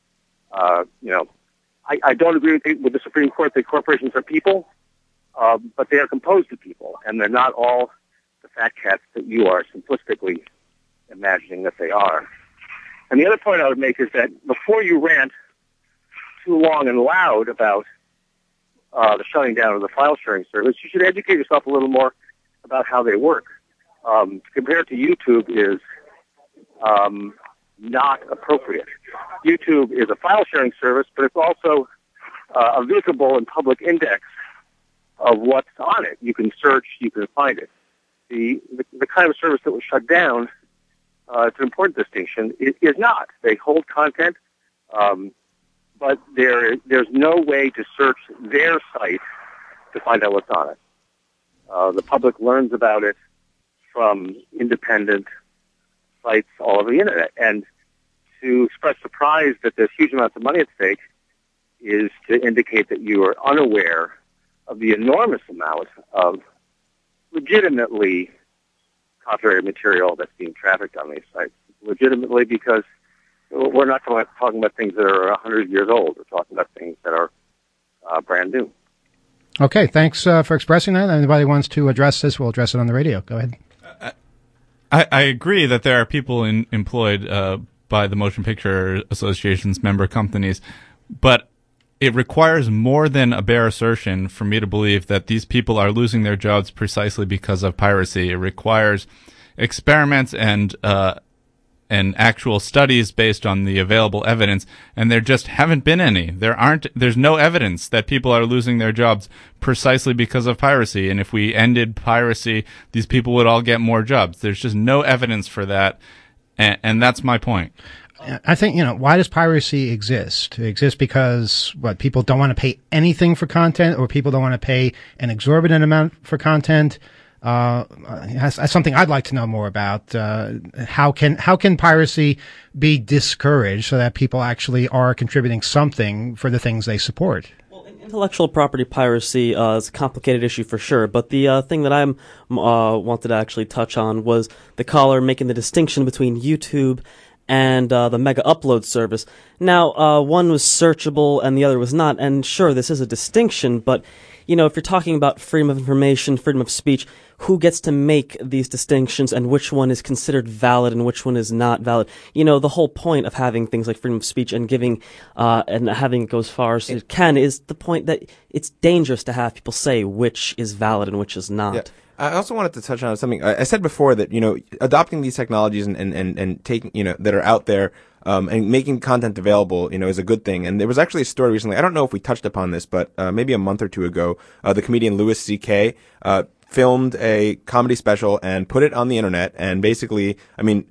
uh, you know, I, I don't agree with the, with the Supreme Court that corporations are people, uh, but they are composed of people, and they're not all the fat cats that you are simplistically imagining that they are. And the other point I would make is that before you rant too long and loud about uh, the shutting down of the file sharing service, you should educate yourself a little more about how they work. Um, compared to YouTube is um, not appropriate. YouTube is a file sharing service, but it's also uh, a visible and public index of what's on it. You can search, you can find it. The, the, the kind of service that was shut down, uh, it's an important distinction, is, is not. They hold content, um, but there there's no way to search their site to find out what's on it. Uh, the public learns about it from independent sites all over the internet. And to express surprise that there's huge amounts of money at stake is to indicate that you are unaware of the enormous amount of legitimately copyrighted material that's being trafficked on these sites. Legitimately because we're not talking about things that are one hundred years old. We're talking about things that are uh, brand new. Okay, thanks uh, for expressing that. Anybody wants to address this, we'll address it on the radio. Go ahead. I, I agree that there are people in, employed uh, by the Motion Picture Association's member companies, but it requires more than a bare assertion for me to believe that these people are losing their jobs precisely because of piracy. It requires experiments and uh, and actual studies based on the available evidence, and there just haven't been any. There aren't. There's no evidence that people are losing their jobs precisely because of piracy. And if we ended piracy, these people would all get more jobs. There's just no evidence for that, and, and that's my point. I think, you know, why does piracy exist? It exists because, what, people don't want to pay anything for content, or people don't want to pay an exorbitant amount for content? Uh, that's, that's something I'd like to know more about. Uh, how can, how can piracy be discouraged so that people actually are contributing something for the things they support? Intellectual property piracy uh, is a complicated issue for sure, but the uh, thing that I'm uh, wanted to actually touch on was the caller making the distinction between YouTube and uh, the Mega Upload service. Now, uh, one was searchable and the other was not, and sure, this is a distinction, but, you know, if you're talking about freedom of information, freedom of speech, who gets to make these distinctions and which one is considered valid and which one is not valid? You know, the whole point of having things like freedom of speech and giving, uh, and having it go as far as it can is the point that it's dangerous to have people say which is valid and which is not. Yeah. I also wanted to touch on something I said before, that, you know, adopting these technologies and, and, and, and taking, you know, that are out there, um, and making content available, you know, is a good thing. And there was actually a story recently, I don't know if we touched upon this, but, uh, maybe a month or two ago, uh, the comedian Louis C K, uh, filmed a comedy special and put it on the internet, and basically, I mean,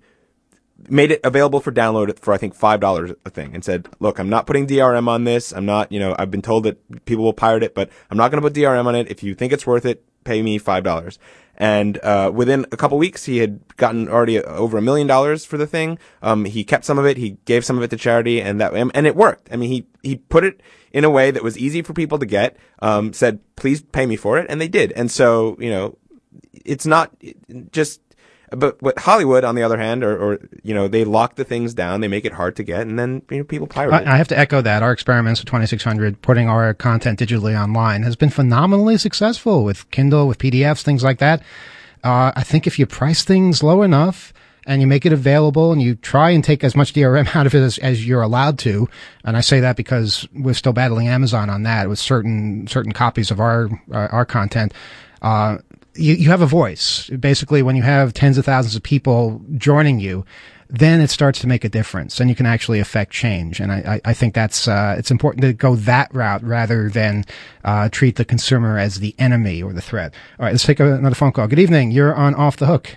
made it available for download for, I think, five dollars a thing, and said, look, I'm not putting D R M on this. I'm not, you know, I've been told that people will pirate it, but I'm not going to put D R M on it. If you think it's worth it, pay me five dollars. And, uh, within a couple weeks, he had gotten already over a million dollars for the thing. Um, he kept some of it. He gave some of it to charity, and that, and it worked. I mean, he, he put it in a way that was easy for people to get, um, said, please pay me for it. And they did. And so, you know, it's not just, but, but Hollywood, on the other hand, or, or, you know, they lock the things down, they make it hard to get, and then, you know, people pirate it. I, I have to echo that. Our experiments with twenty-six hundred, putting our content digitally online, has been phenomenally successful with Kindle, with P D Fs, things like that. Uh, I think if you price things low enough and you make it available and you try and take as much D R M out of it as, as you're allowed to, and I say that because we're still battling Amazon on that with certain, certain copies of our, uh, our content, uh, You, you have a voice. Basically, when you have tens of thousands of people joining you, then it starts to make a difference, and you can actually affect change. And I, I, I think that's uh, it's important to go that route rather than uh, treat the consumer as the enemy or the threat. All right, let's take a, another phone call. Good evening. You're on Off the Hook.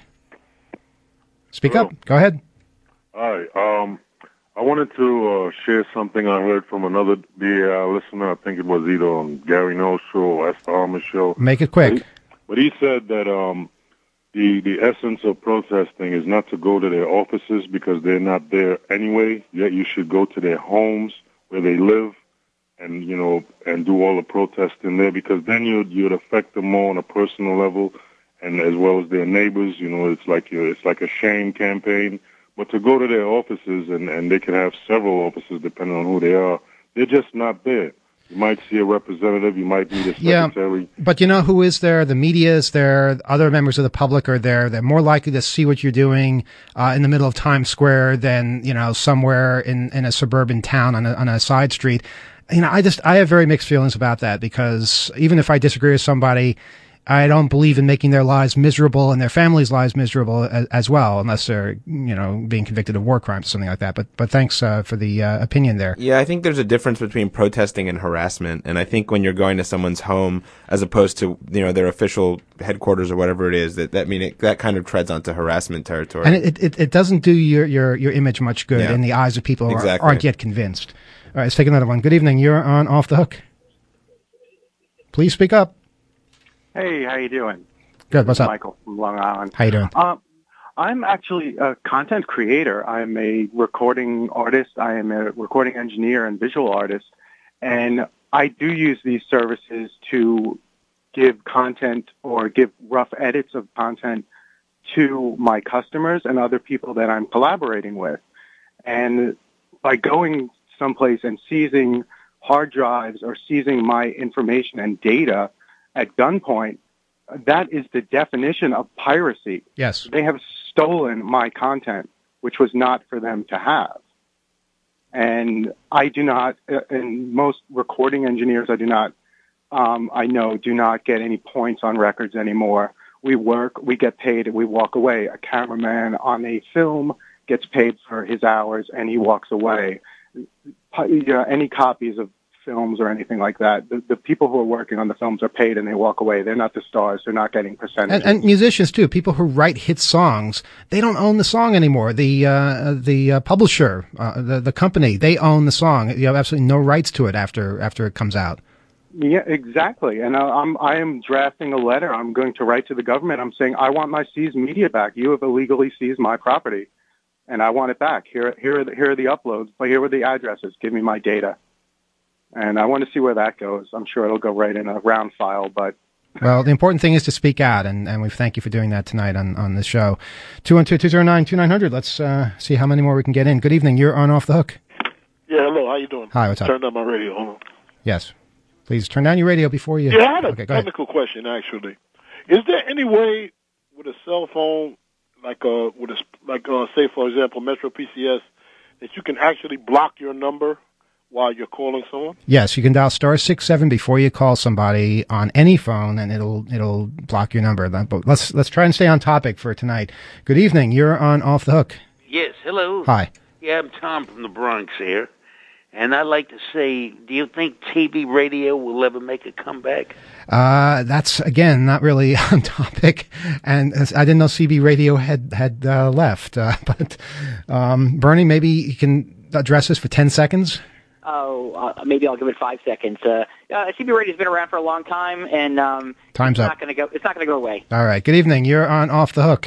Speak Hello. up. Go ahead. Hi. Um, I wanted to uh, share something I heard from another D A I listener. I think it was either on Gary No's show or Esther Harmer's show. Make it quick. But he said that um, the the essence of protesting is not to go to their offices because they're not there anyway. Yet you should go to their homes where they live, and you know, and do all the protesting there, because then you'd you'd affect them more on a personal level, and as well as their neighbors. You know, it's like you're, it's like a shame campaign. But to go to their offices, and and they can have several offices depending on who they are, they're just not there. You might see a representative, you might meet a secretary. Yeah, but you know who is there? The media is there. Other members of the public are there. They're more likely to see what you're doing uh, in the middle of Times Square than, you know, somewhere in, in a suburban town on a, on a side street. You know, I just, I have very mixed feelings about that, because even if I disagree with somebody, I don't believe in making their lives miserable and their families' lives miserable as, as well, unless they're, you know, being convicted of war crimes or something like that. But but thanks uh, for the uh, opinion there. Yeah, I think there's a difference between protesting and harassment. And I think when you're going to someone's home as opposed to, you know, their official headquarters or whatever it is, that that mean it, that kind of treads onto harassment territory. And it it, it doesn't do your, your, your image much good Yeah. in the eyes of people who Exactly. are, aren't yet convinced. All right, let's take another one. Good evening. You're on Off the Hook. Please speak up. Hey, how you doing? Good. What's up? Michael from Long Island. How you doing? Um, I'm actually a content creator. I'm a recording artist. I am a recording engineer and visual artist. And I do use these services to give content or give rough edits of content to my customers and other people that I'm collaborating with. And by going someplace and seizing hard drives or seizing my information and data at gunpoint, that is the definition of piracy. Yes. They have stolen my content, which was not for them to have. And I do not, and most recording engineers I do not, um, I know, do not get any points on records anymore We work, we get paid, and we walk away. A cameraman on a film gets paid for his hours, and he walks away. Uh, any copies of films or anything like that, the, the people who are working on the films are paid and they walk away. They're not the stars. They're not getting percentages. And, and musicians too, people who write hit songs, they don't own the song anymore. The uh, the uh, publisher, uh, the the company, they own the song. You have absolutely no rights to it after after it comes out. Yeah, exactly. And uh, I'm I am drafting a letter. I'm going to write to the government. I'm saying I want my seized media back. You have illegally seized my property, and I want it back. Here here are the, here are the uploads. But here are the addresses. Give me my data. And I want to see where that goes. I'm sure it'll go right in a round file, but... Well, the important thing is to speak out, and, and we thank you for doing that tonight on, on the show. two one two, two zero nine, two nine zero zero. Let's uh, see how many more we can get in. Good evening. You're on Off the Hook. Yeah, hello. How you doing? Hi, what's up? Turn down my radio. Hold on. Yes. Please turn down your radio before you... Yeah, I had a okay, go ahead. technical question, actually. Is there any way with a cell phone, like, uh, with a, like uh, say, for example, Metro P C S, that you can actually block your number while you're calling someone? Yes, you can dial star six seven before you call somebody on any phone, and it'll it'll block your number. But let's let's try and stay on topic for tonight. Good evening. You're on Off the Hook. Yes, hello. Hi. Yeah, I'm Tom from the Bronx here, and I'd like to say, do you think T V radio will ever make a comeback? Uh, that's again not really on topic, and I didn't know C B radio had had uh, left. Uh, but um, Bernie, maybe you can address this for ten seconds. Oh, uh, maybe I'll give it five seconds. Uh, uh, C B radio's been around for a long time, and um, Time's it's up. not going to go. It's not going to go away. All right. Good evening. You're on Off the Hook.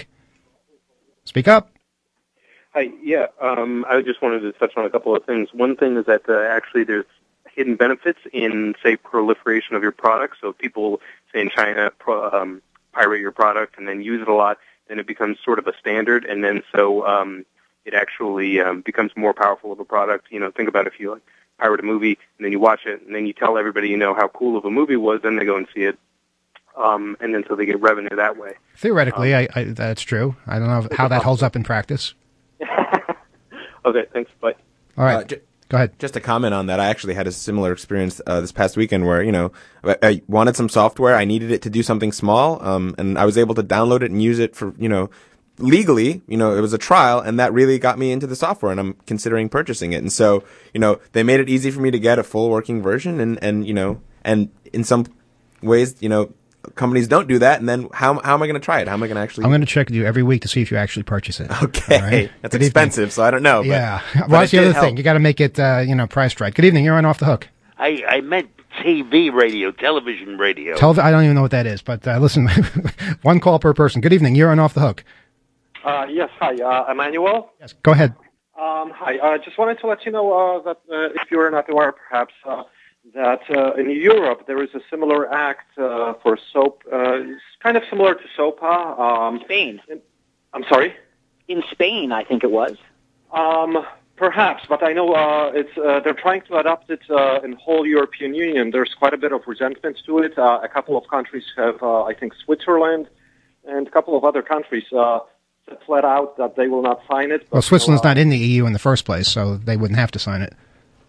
Speak up. Hi. Yeah. Um, I just wanted to touch on a couple of things. One thing is that uh, actually there's hidden benefits in, say, proliferation of your product. So if people, say in China, pro, um, pirate your product and then use it a lot, then it becomes sort of a standard, and then so um, it actually um, becomes more powerful of a product. You know, think about if you like pirate a movie, and then you watch it, and then you tell everybody you know how cool of a movie was, then they go and see it, um, and then so they get revenue that way. Theoretically, um, I, I, that's true. I don't know how that holds up in practice. Okay, thanks. Bye. All right, Uh, ju- go ahead. Just to comment on that, I actually had a similar experience uh, this past weekend where, you know, I, I wanted some software. I needed it to do something small, um, and I was able to download it and use it for, you know, legally. You know, it was a trial, and that really got me into the software, and I'm considering purchasing it. And so, you know, they made it easy for me to get a full working version, and, and you know, and in some ways, you know, companies don't do that, and then how how am I going to try it? How am I going to actually... I'm going to check with you every week to see if you actually purchase it. Okay. All right? That's Good expensive, evening. so I don't know. But, yeah. but Well, that's it the did other help. thing. You got to make it, uh, you know, priced right. Good evening. You're on Off the Hook. I, I meant T V radio, television radio. Tele- I don't even know what that is, but uh, listen, one call per person. Good evening. You're on Off the Hook. Uh, yes, hi, uh, Emmanuel. Yes. Go ahead. Um, hi, I uh, just wanted to let you know uh, that uh, if you are not aware, perhaps, uh, that uh, in Europe there is a similar act uh, for soap, uh, it's kind of similar to SOPA. Um, Spain. In, I'm sorry? In Spain, I think it was. Um, perhaps, but I know uh, it's uh, they're trying to adopt it uh, in the whole European Union. There's quite a bit of resentment to it. Uh, a couple of countries have, uh, I think, Switzerland and a couple of other countries uh, said flat out that they will not sign it. But, Well, Switzerland's uh, not in the E U in the first place, so they wouldn't have to sign it.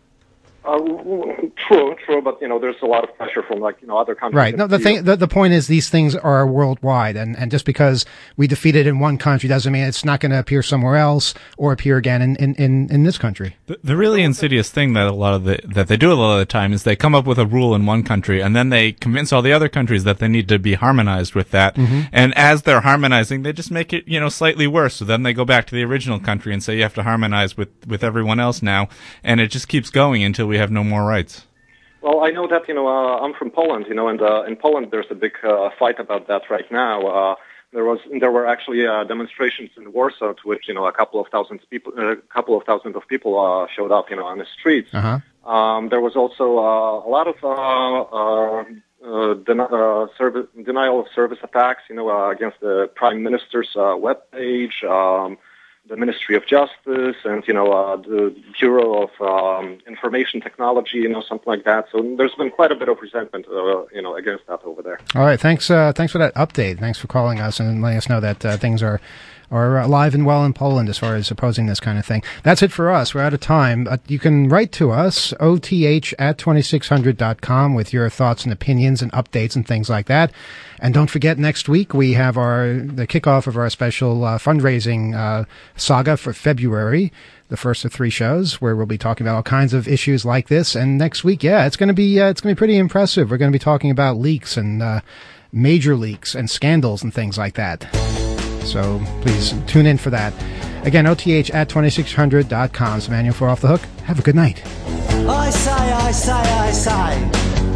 Uh, true, true, but you know, there's a lot of pressure from like you know other countries. Right. No, the thing, the, the point is, these things are worldwide, and, and just because we defeat it in one country doesn't mean it's not going to appear somewhere else or appear again in, in, in, in this country. The, the really insidious thing that a lot of the that they do a lot of the time is they come up with a rule in one country, and then they convince all the other countries that they need to be harmonized with that. Mhm. And as they're harmonizing, they just make it, you know, slightly worse. So then they go back to the original country and say you have to harmonize with with everyone else now, and it just keeps going until we have no more rights. Well, I know that you know uh, I'm from Poland, you know, and uh, in Poland there's a big uh, fight about that right now. Uh, there was there were actually uh, demonstrations in Warsaw to which you know a couple of thousands people, a uh, couple of thousands of people uh, showed up, you know, on the streets. Uh-huh. Um, there was also uh, a lot of uh, uh, uh, den- uh, service, denial of service attacks, you know, uh, against the Prime Minister's uh, webpage, um, the Ministry of Justice, and you know, uh, the Bureau of um, Information Technology, you know, something like that. So there's been quite a bit of resentment, uh, you know, against that over there. All right. Thanks. Uh, thanks for that update. Thanks for calling us and letting us know that uh, things are are alive and well in Poland as far as opposing this kind of thing. That's it for us. We're out of time. Uh, you can write to us, O T H at twenty-six hundred dot com, with your thoughts and opinions and updates and things like that. And don't forget, next week we have our the kickoff of our special uh, fundraising uh, saga for February, the first of three shows, where we'll be talking about all kinds of issues like this. And next week, yeah, it's going to be uh, it's going to be pretty impressive. We're going to be talking about leaks and uh, major leaks and scandals and things like that. So please tune in for that. Again, O T H at twenty-six hundred dot com. It's Emmanuel for Off the Hook. Have a good night. I say, I say, I say.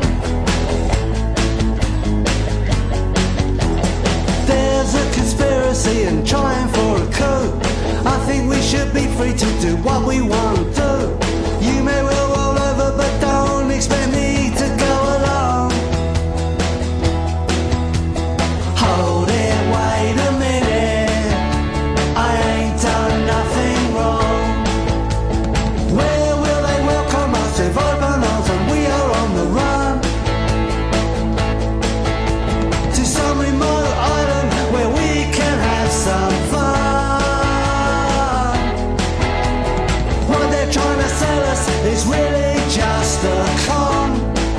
There's a conspiracy and trying for a coup. I think we should be free to do what we want to. You may well roll over, but don't expect me to go along. Hold it, wait a minute. I ain't done nothing wrong. Where will they welcome us with open arms when we are on the run? To some remote island where we can have some fun. What they're trying to sell us is really just a con.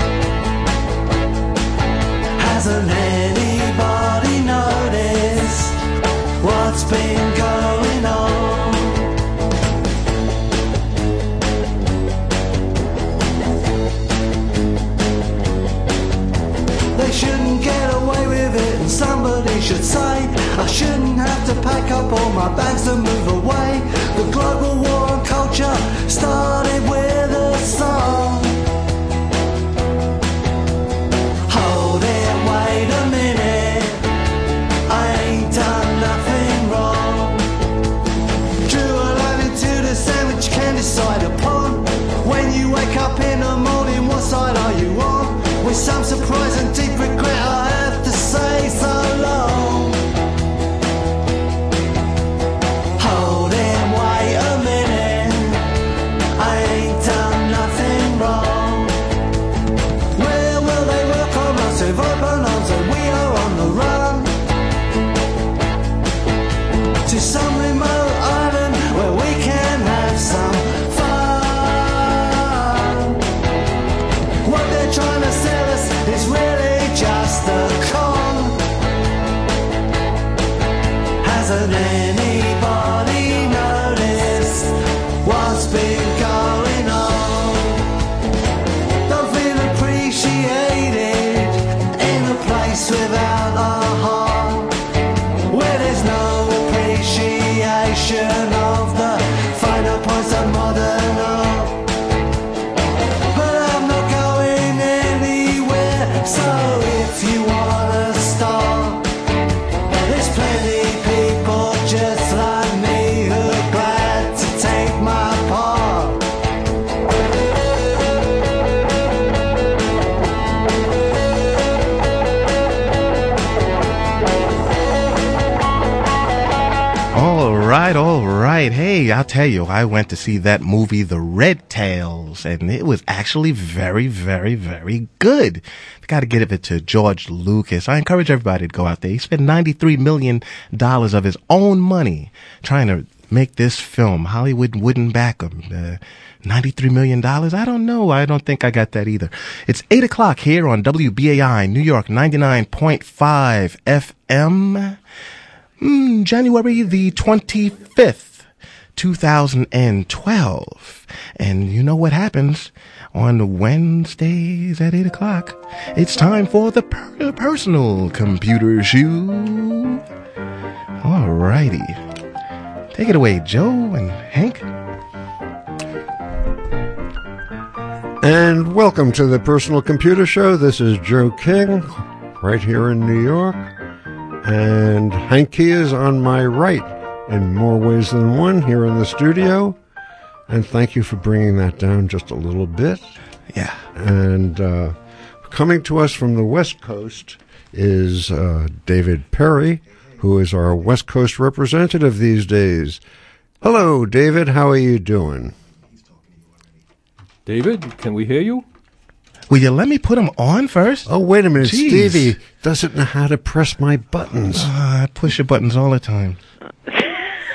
Hasn't anybody noticed what's been going on? They shouldn't get away with it, and somebody should say I shouldn't have to pack up all my bags and move away. The global war on culture started with a song. Hold it, wait a minute. I ain't done nothing wrong. Drew a line into the sandwich you can decide upon. When you wake up in the morning, what side are you on? With some surprise and deep regret, I have to say so long. Hold it, wait a minute. I ain't done nothing wrong. Where will they welcome us with open arms when we are on the run? To some remote island where we can have some fun. What they're trying to sell us is really just a con. Hasn't anybody noticed what's been going on? Don't feel appreciated in a place without a heart, where there's no appreciation of the finer points of modern art. But I'm not going anywhere, so if you wanna start, there's plenty people just like me who are glad to take my part. All right, all right. Hey, I'll tell you, I went to see that movie, The Red Tails, and it was actually very, very, very good. Got to give it to George Lucas. I encourage everybody to go out there. He spent ninety-three million dollars of his own money trying to make this film. Hollywood wouldn't back him. Uh, ninety-three million dollars? I don't know. I don't think I got that either. It's eight o'clock here on W B A I, New York ninety-nine point five F M. Mm, January the twenty-fifth, two thousand twelve. And you know what happens on Wednesdays at eight o'clock? It's time for the per- personal computer shoe. All righty. Take it away, Joe and Hank. And welcome to the Personal Computer Show. This is Joe King, right here in New York. And Hank Key is on my right in more ways than one here in the studio. And thank you for bringing that down just a little bit. Yeah. And uh, coming to us from the West Coast is uh, David Perry, who is our West Coast representative these days. Hello, David. How are you doing? David, can we hear you? Will you let me put him on first? Oh, wait a minute. Jeez. Stevie doesn't know how to press my buttons. Uh, I push your buttons all the time.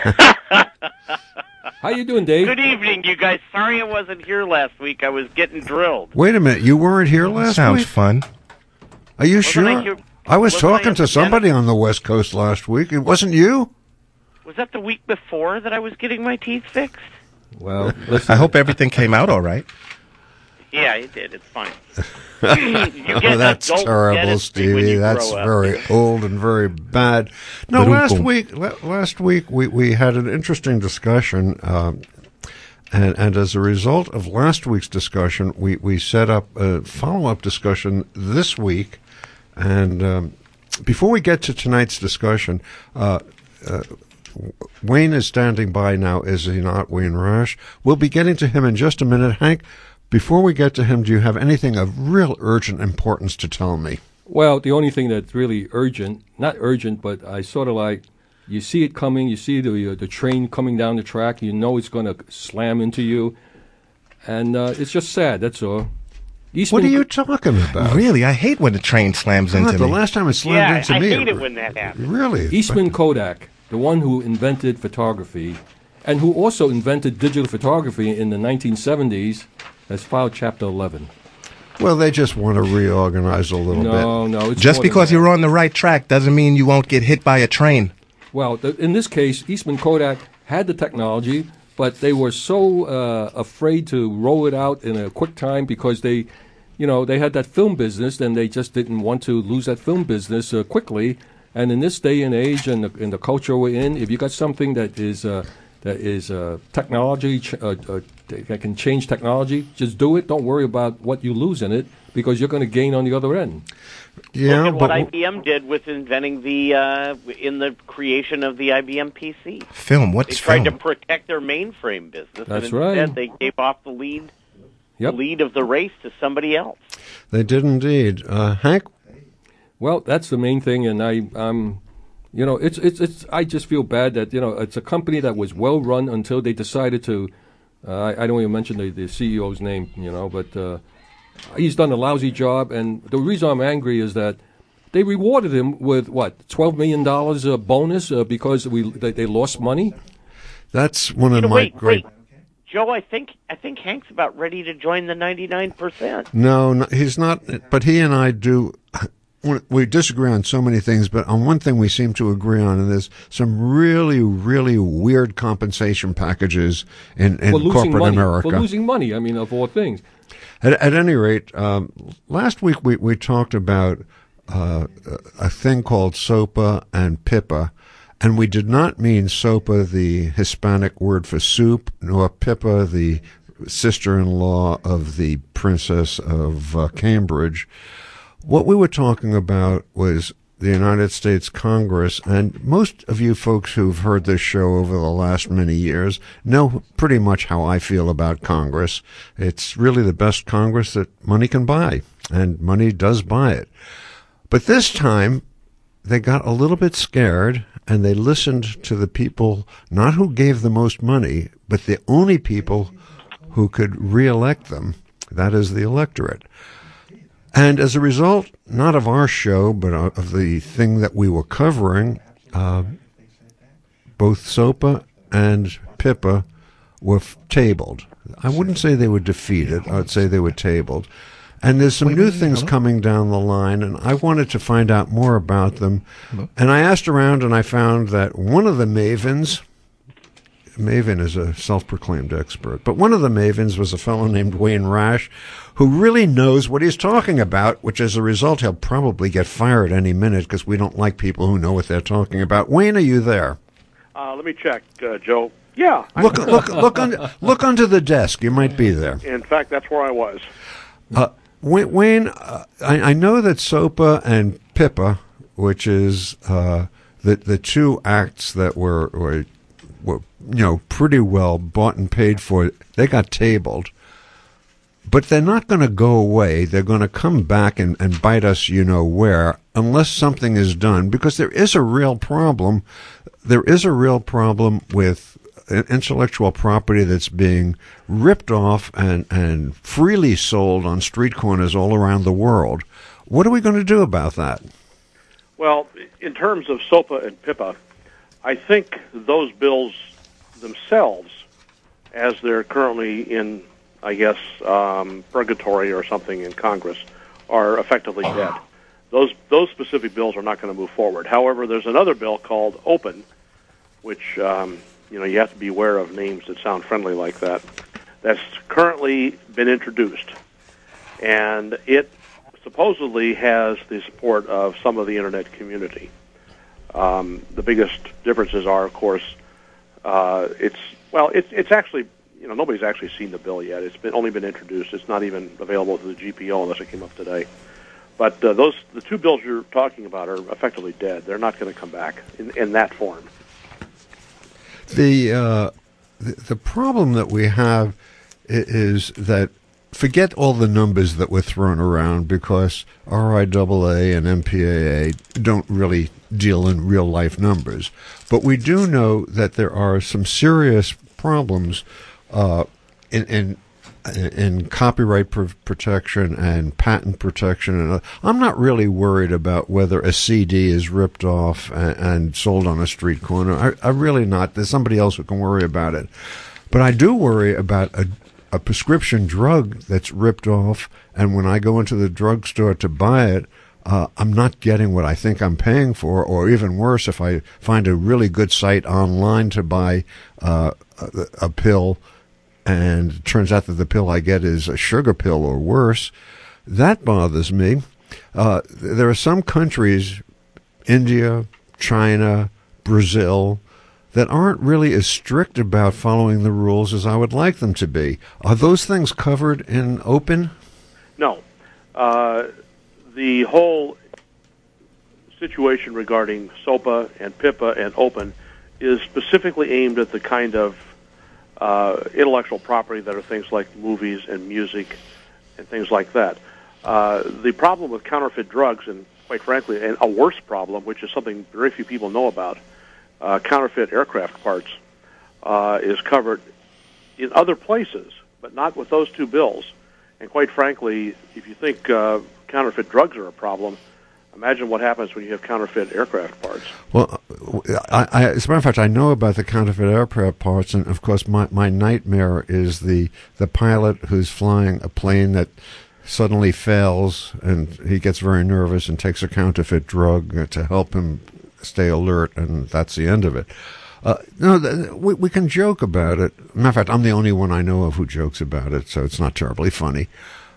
How you doing, Dave? Good evening, you guys. Sorry I wasn't here last week. I was getting drilled. Wait a minute, you weren't here last Sounds week? fun. Are you Wasn't sure? I here- I was wasn't I talking at to the somebody on the West Coast last week. It wasn't you? Was that the week before that I was getting my teeth fixed? Well, I hope everything came out all right. Yeah, it did. It's fine. You get Oh, that's adult terrible, dentistry when Stevie. you That's grow up. very old and very bad. No, Ba-dum-bum. last week, la- last week we, we had an interesting discussion, um, and and as a result of last week's discussion, we, we set up a follow up discussion this week. And um, before we get to tonight's discussion, uh, uh, Wayne is standing by now, is he not, Wayne Rash? We'll be getting to him in just a minute. Hank, before we get to him, do you have anything of real urgent importance to tell me? Well, the only thing that's really urgent, not urgent, but I sort of like, you see it coming, you see the uh, the train coming down the track, you know it's going to slam into you, and uh, it's just sad, that's all. Eastman, What are you talking about? Really, I hate when the train slams God, into the me. last time it slammed Yeah, into I me. hate it when that happens. Really? Eastman Kodak, the one who invented photography, and who also invented digital photography in the nineteen seventies, has filed Chapter eleven. Well, they just want to reorganize a little bit. No, no. It's Just more than because that. you're on the right track doesn't mean you won't get hit by a train. Well, th- in this case, Eastman Kodak had the technology, but they were so uh, afraid to roll it out in a quick time because they, you know, they had that film business, and they just didn't want to lose that film business uh, quickly. And in this day and age, and the, in the culture we're in, if you got something that is uh, that is uh, technology ch- uh, uh, that can change technology, just do it. Don't worry about what you lose in it, because you're going to gain on the other end. Yeah, Look at what but I B M did with inventing the uh, in the creation of the I B M P C. Film, what's They tried film? to protect their mainframe business, That's and right. instead they gave off the lead, Yep. the lead of the race to somebody else. they did indeed. Uh, Hank, Well, that's the main thing, and I, um, you know, it's it's it's. I just feel bad that you know it's a company that was well run until they decided to. Uh, I, I don't even mention the, the C E O's name, you know, but uh, he's done a lousy job, and the reason I'm angry is that they rewarded him with what twelve million dollars uh, bonus uh, because we they, they lost money. that's one of You know, my wait, great. wait, Joe. I think I think Hank's about ready to join the ninety-nine percent. No, no, he's not. But he and I do. We disagree on so many things, but on one thing we seem to agree on, and there's some really, really weird compensation packages in, in for losing corporate money, America. For losing money, I mean, of all things. At, at any rate, um, last week we, we talked about uh, a thing called SOPA and PIPA, and we did not mean SOPA, the Hispanic word for soup, nor PIPA, the sister-in-law of the Princess of uh, Cambridge. What we were talking about was the United States Congress, and most of you folks who've heard this show over the last many years know pretty much how I feel about Congress. It's really the best Congress that money can buy, and money does buy it. But this time, they got a little bit scared, and they listened to the people, not who gave the most money, but the only people who could reelect them. That is the electorate. And as a result, not of our show, but of the thing that we were covering, uh, both SOPA and PIPA were f- tabled. I wouldn't say they were defeated. I would say they were tabled. And there's some new things coming down the line, and I wanted to find out more about them. And I asked around, and I found that one of the mavens, Maven is a self-proclaimed expert, but one of the mavens was a fellow named Wayne Rash, who really knows what he's talking about, which as a result he'll probably get fired any minute because we don't like people who know what they're talking about. Wayne, are you there? Uh, let me check, uh, Joe. Yeah. Look, look, look, under, look under the desk. You might be there. In fact, that's where I was. Uh, Wayne, Wayne uh, I, I know that SOPA and PIPA, which is uh, the the two acts that were, were, were you know pretty well bought and paid for, they got tabled. But they're not going to go away. They're going to come back and, and bite us, you know where, unless something is done, because there is a real problem. There is a real problem with intellectual property that's being ripped off and, and freely sold on street corners all around the world. What are we going to do about that? Well, in terms of SOPA and PIPA, I think those bills themselves, as they're currently in, I guess, um, purgatory or something in Congress, are effectively dead. Those those specific bills are not going to move forward. However, there's another bill called Open, which um, you know you have to be aware of names that sound friendly like that. That's currently been introduced, and it supposedly has the support of some of the internet community. Um, the biggest differences are, of course, uh, it's well, it's it's actually you know nobody's actually seen the bill yet. It's been only been introduced. It's not even available to the G P O unless it came up today. But uh, those the two bills you're talking about are effectively dead. They're not going to come back in, in that form. The, uh, the the problem that we have is that forget all the numbers that were thrown around because R I A A and M P A A don't really deal in real life numbers. But we do know that there are some serious problems uh, in, in in copyright pr- protection and patent protection. And uh, I'm not really worried about whether a C D is ripped off and, and sold on a street corner. I, I'm really not. There's somebody else who can worry about it. But I do worry about a, a prescription drug that's ripped off, and when I go into the drugstore to buy it, uh, I'm not getting what I think I'm paying for, or even worse, if I find a really good site online to buy uh, a, a pill, and it turns out that the pill I get is a sugar pill or worse, that bothers me. Uh, there are some countries, India, China, Brazil, that aren't really as strict about following the rules as I would like them to be. Are those things covered in Open? No. Uh, the whole situation regarding SOPA and PIPA and Open is specifically aimed at the kind of uh, intellectual property that are things like movies and music and things like that. Uh, the problem with counterfeit drugs, and quite frankly, and a worse problem, which is something very few people know about, uh, counterfeit aircraft parts, uh, is covered in other places, but not with those two bills. And quite frankly, if you think uh, counterfeit drugs are a problem, imagine what happens when you have counterfeit aircraft parts. Well, I, I, as a matter of fact, I know about the counterfeit aircraft parts, and of course, my, my nightmare is the, the pilot who's flying a plane that suddenly fails, and he gets very nervous and takes a counterfeit drug to help him stay alert, and that's the end of it. Uh, no, th- we, we can joke about it. Matter of fact, I'm the only one I know of who jokes about it, so it's not terribly funny.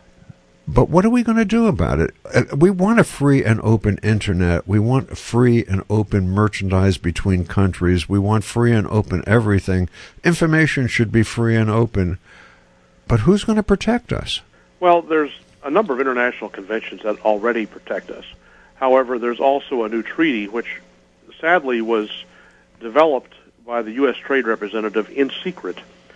But what are we going to do about it? We want a free and open internet. We want free and open merchandise between countries. We want free and open everything. Information should be free and open. But who's going to protect us? Well, there's a number of international conventions that already protect us. However, there's also a new treaty, which sadly was developed by the U S Trade Representative in secret,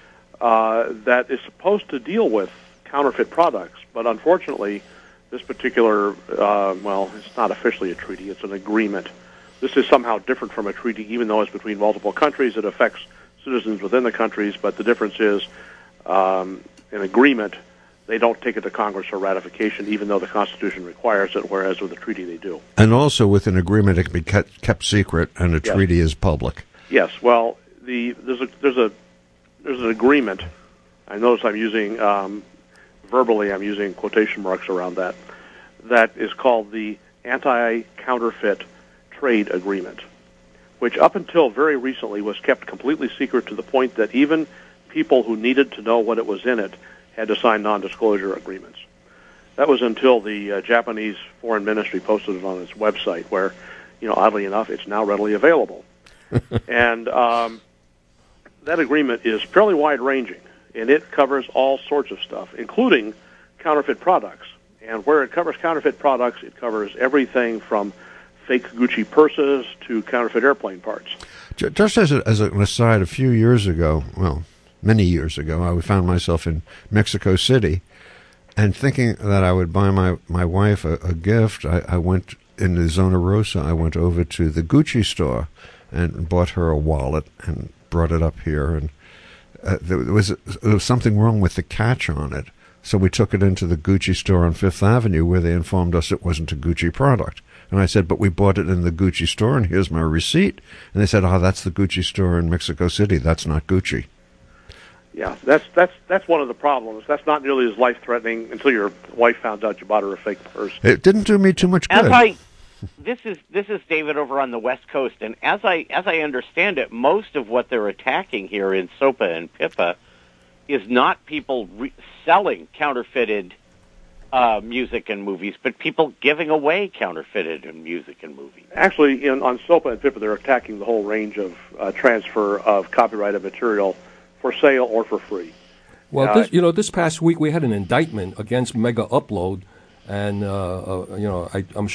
uh, that is supposed to deal with counterfeit products. But unfortunately, this particular, uh, well, it's not officially a treaty, it's an agreement. This is somehow different from a treaty, even though it's between multiple countries. It affects citizens within the countries, but the difference is um, an agreement. They don't take it to Congress for ratification, even though the Constitution requires it, whereas with a treaty they do. And also with an agreement, it can be kept, kept secret, and a Yes. treaty is public. Yes, well, the there's a there's a there's an agreement. I notice I'm using um, verbally. I'm using quotation marks around that. That is called the Anti-Counterfeit Trade Agreement, which up until very recently was kept completely secret to the point that even people who needed to know what it was in it had to sign non-disclosure agreements. That was until the uh, Japanese Foreign Ministry posted it on its website, where, you know, oddly enough, it's now readily available. and um, that agreement is fairly wide-ranging, and it covers all sorts of stuff, including counterfeit products. And where it covers counterfeit products, it covers everything from fake Gucci purses to counterfeit airplane parts. Just as, a, as an aside, a few years ago, well, many years ago, I found myself in Mexico City, and thinking that I would buy my, my wife a, a gift, I, I went in the Zona Rosa, I went over to the Gucci store and bought her a wallet and brought it up here, and uh, there was there was something wrong with the catch on it. So we took it into the Gucci store on Fifth Avenue where they informed us it wasn't a Gucci product. And I said, but we bought it in the Gucci store and here's my receipt. And they said, oh, that's the Gucci store in Mexico City. That's not Gucci. Yeah, that's that's that's one of the problems. That's not nearly as life-threatening until your wife found out you bought her a fake purse. It didn't do me too much As good. I, this is this is David over on the West Coast, and as I as I understand it, most of what they're attacking here in SOPA and PIPA is not people re- selling counterfeited uh, music and movies, but people giving away counterfeited music and movies. Actually, in, on SOPA and PIPA, they're attacking the whole range of uh, transfer of copyrighted material for sale or for free. Well, Uh, this, you know, this past week we had an indictment against Mega Upload, and uh, uh, you know, I, I'm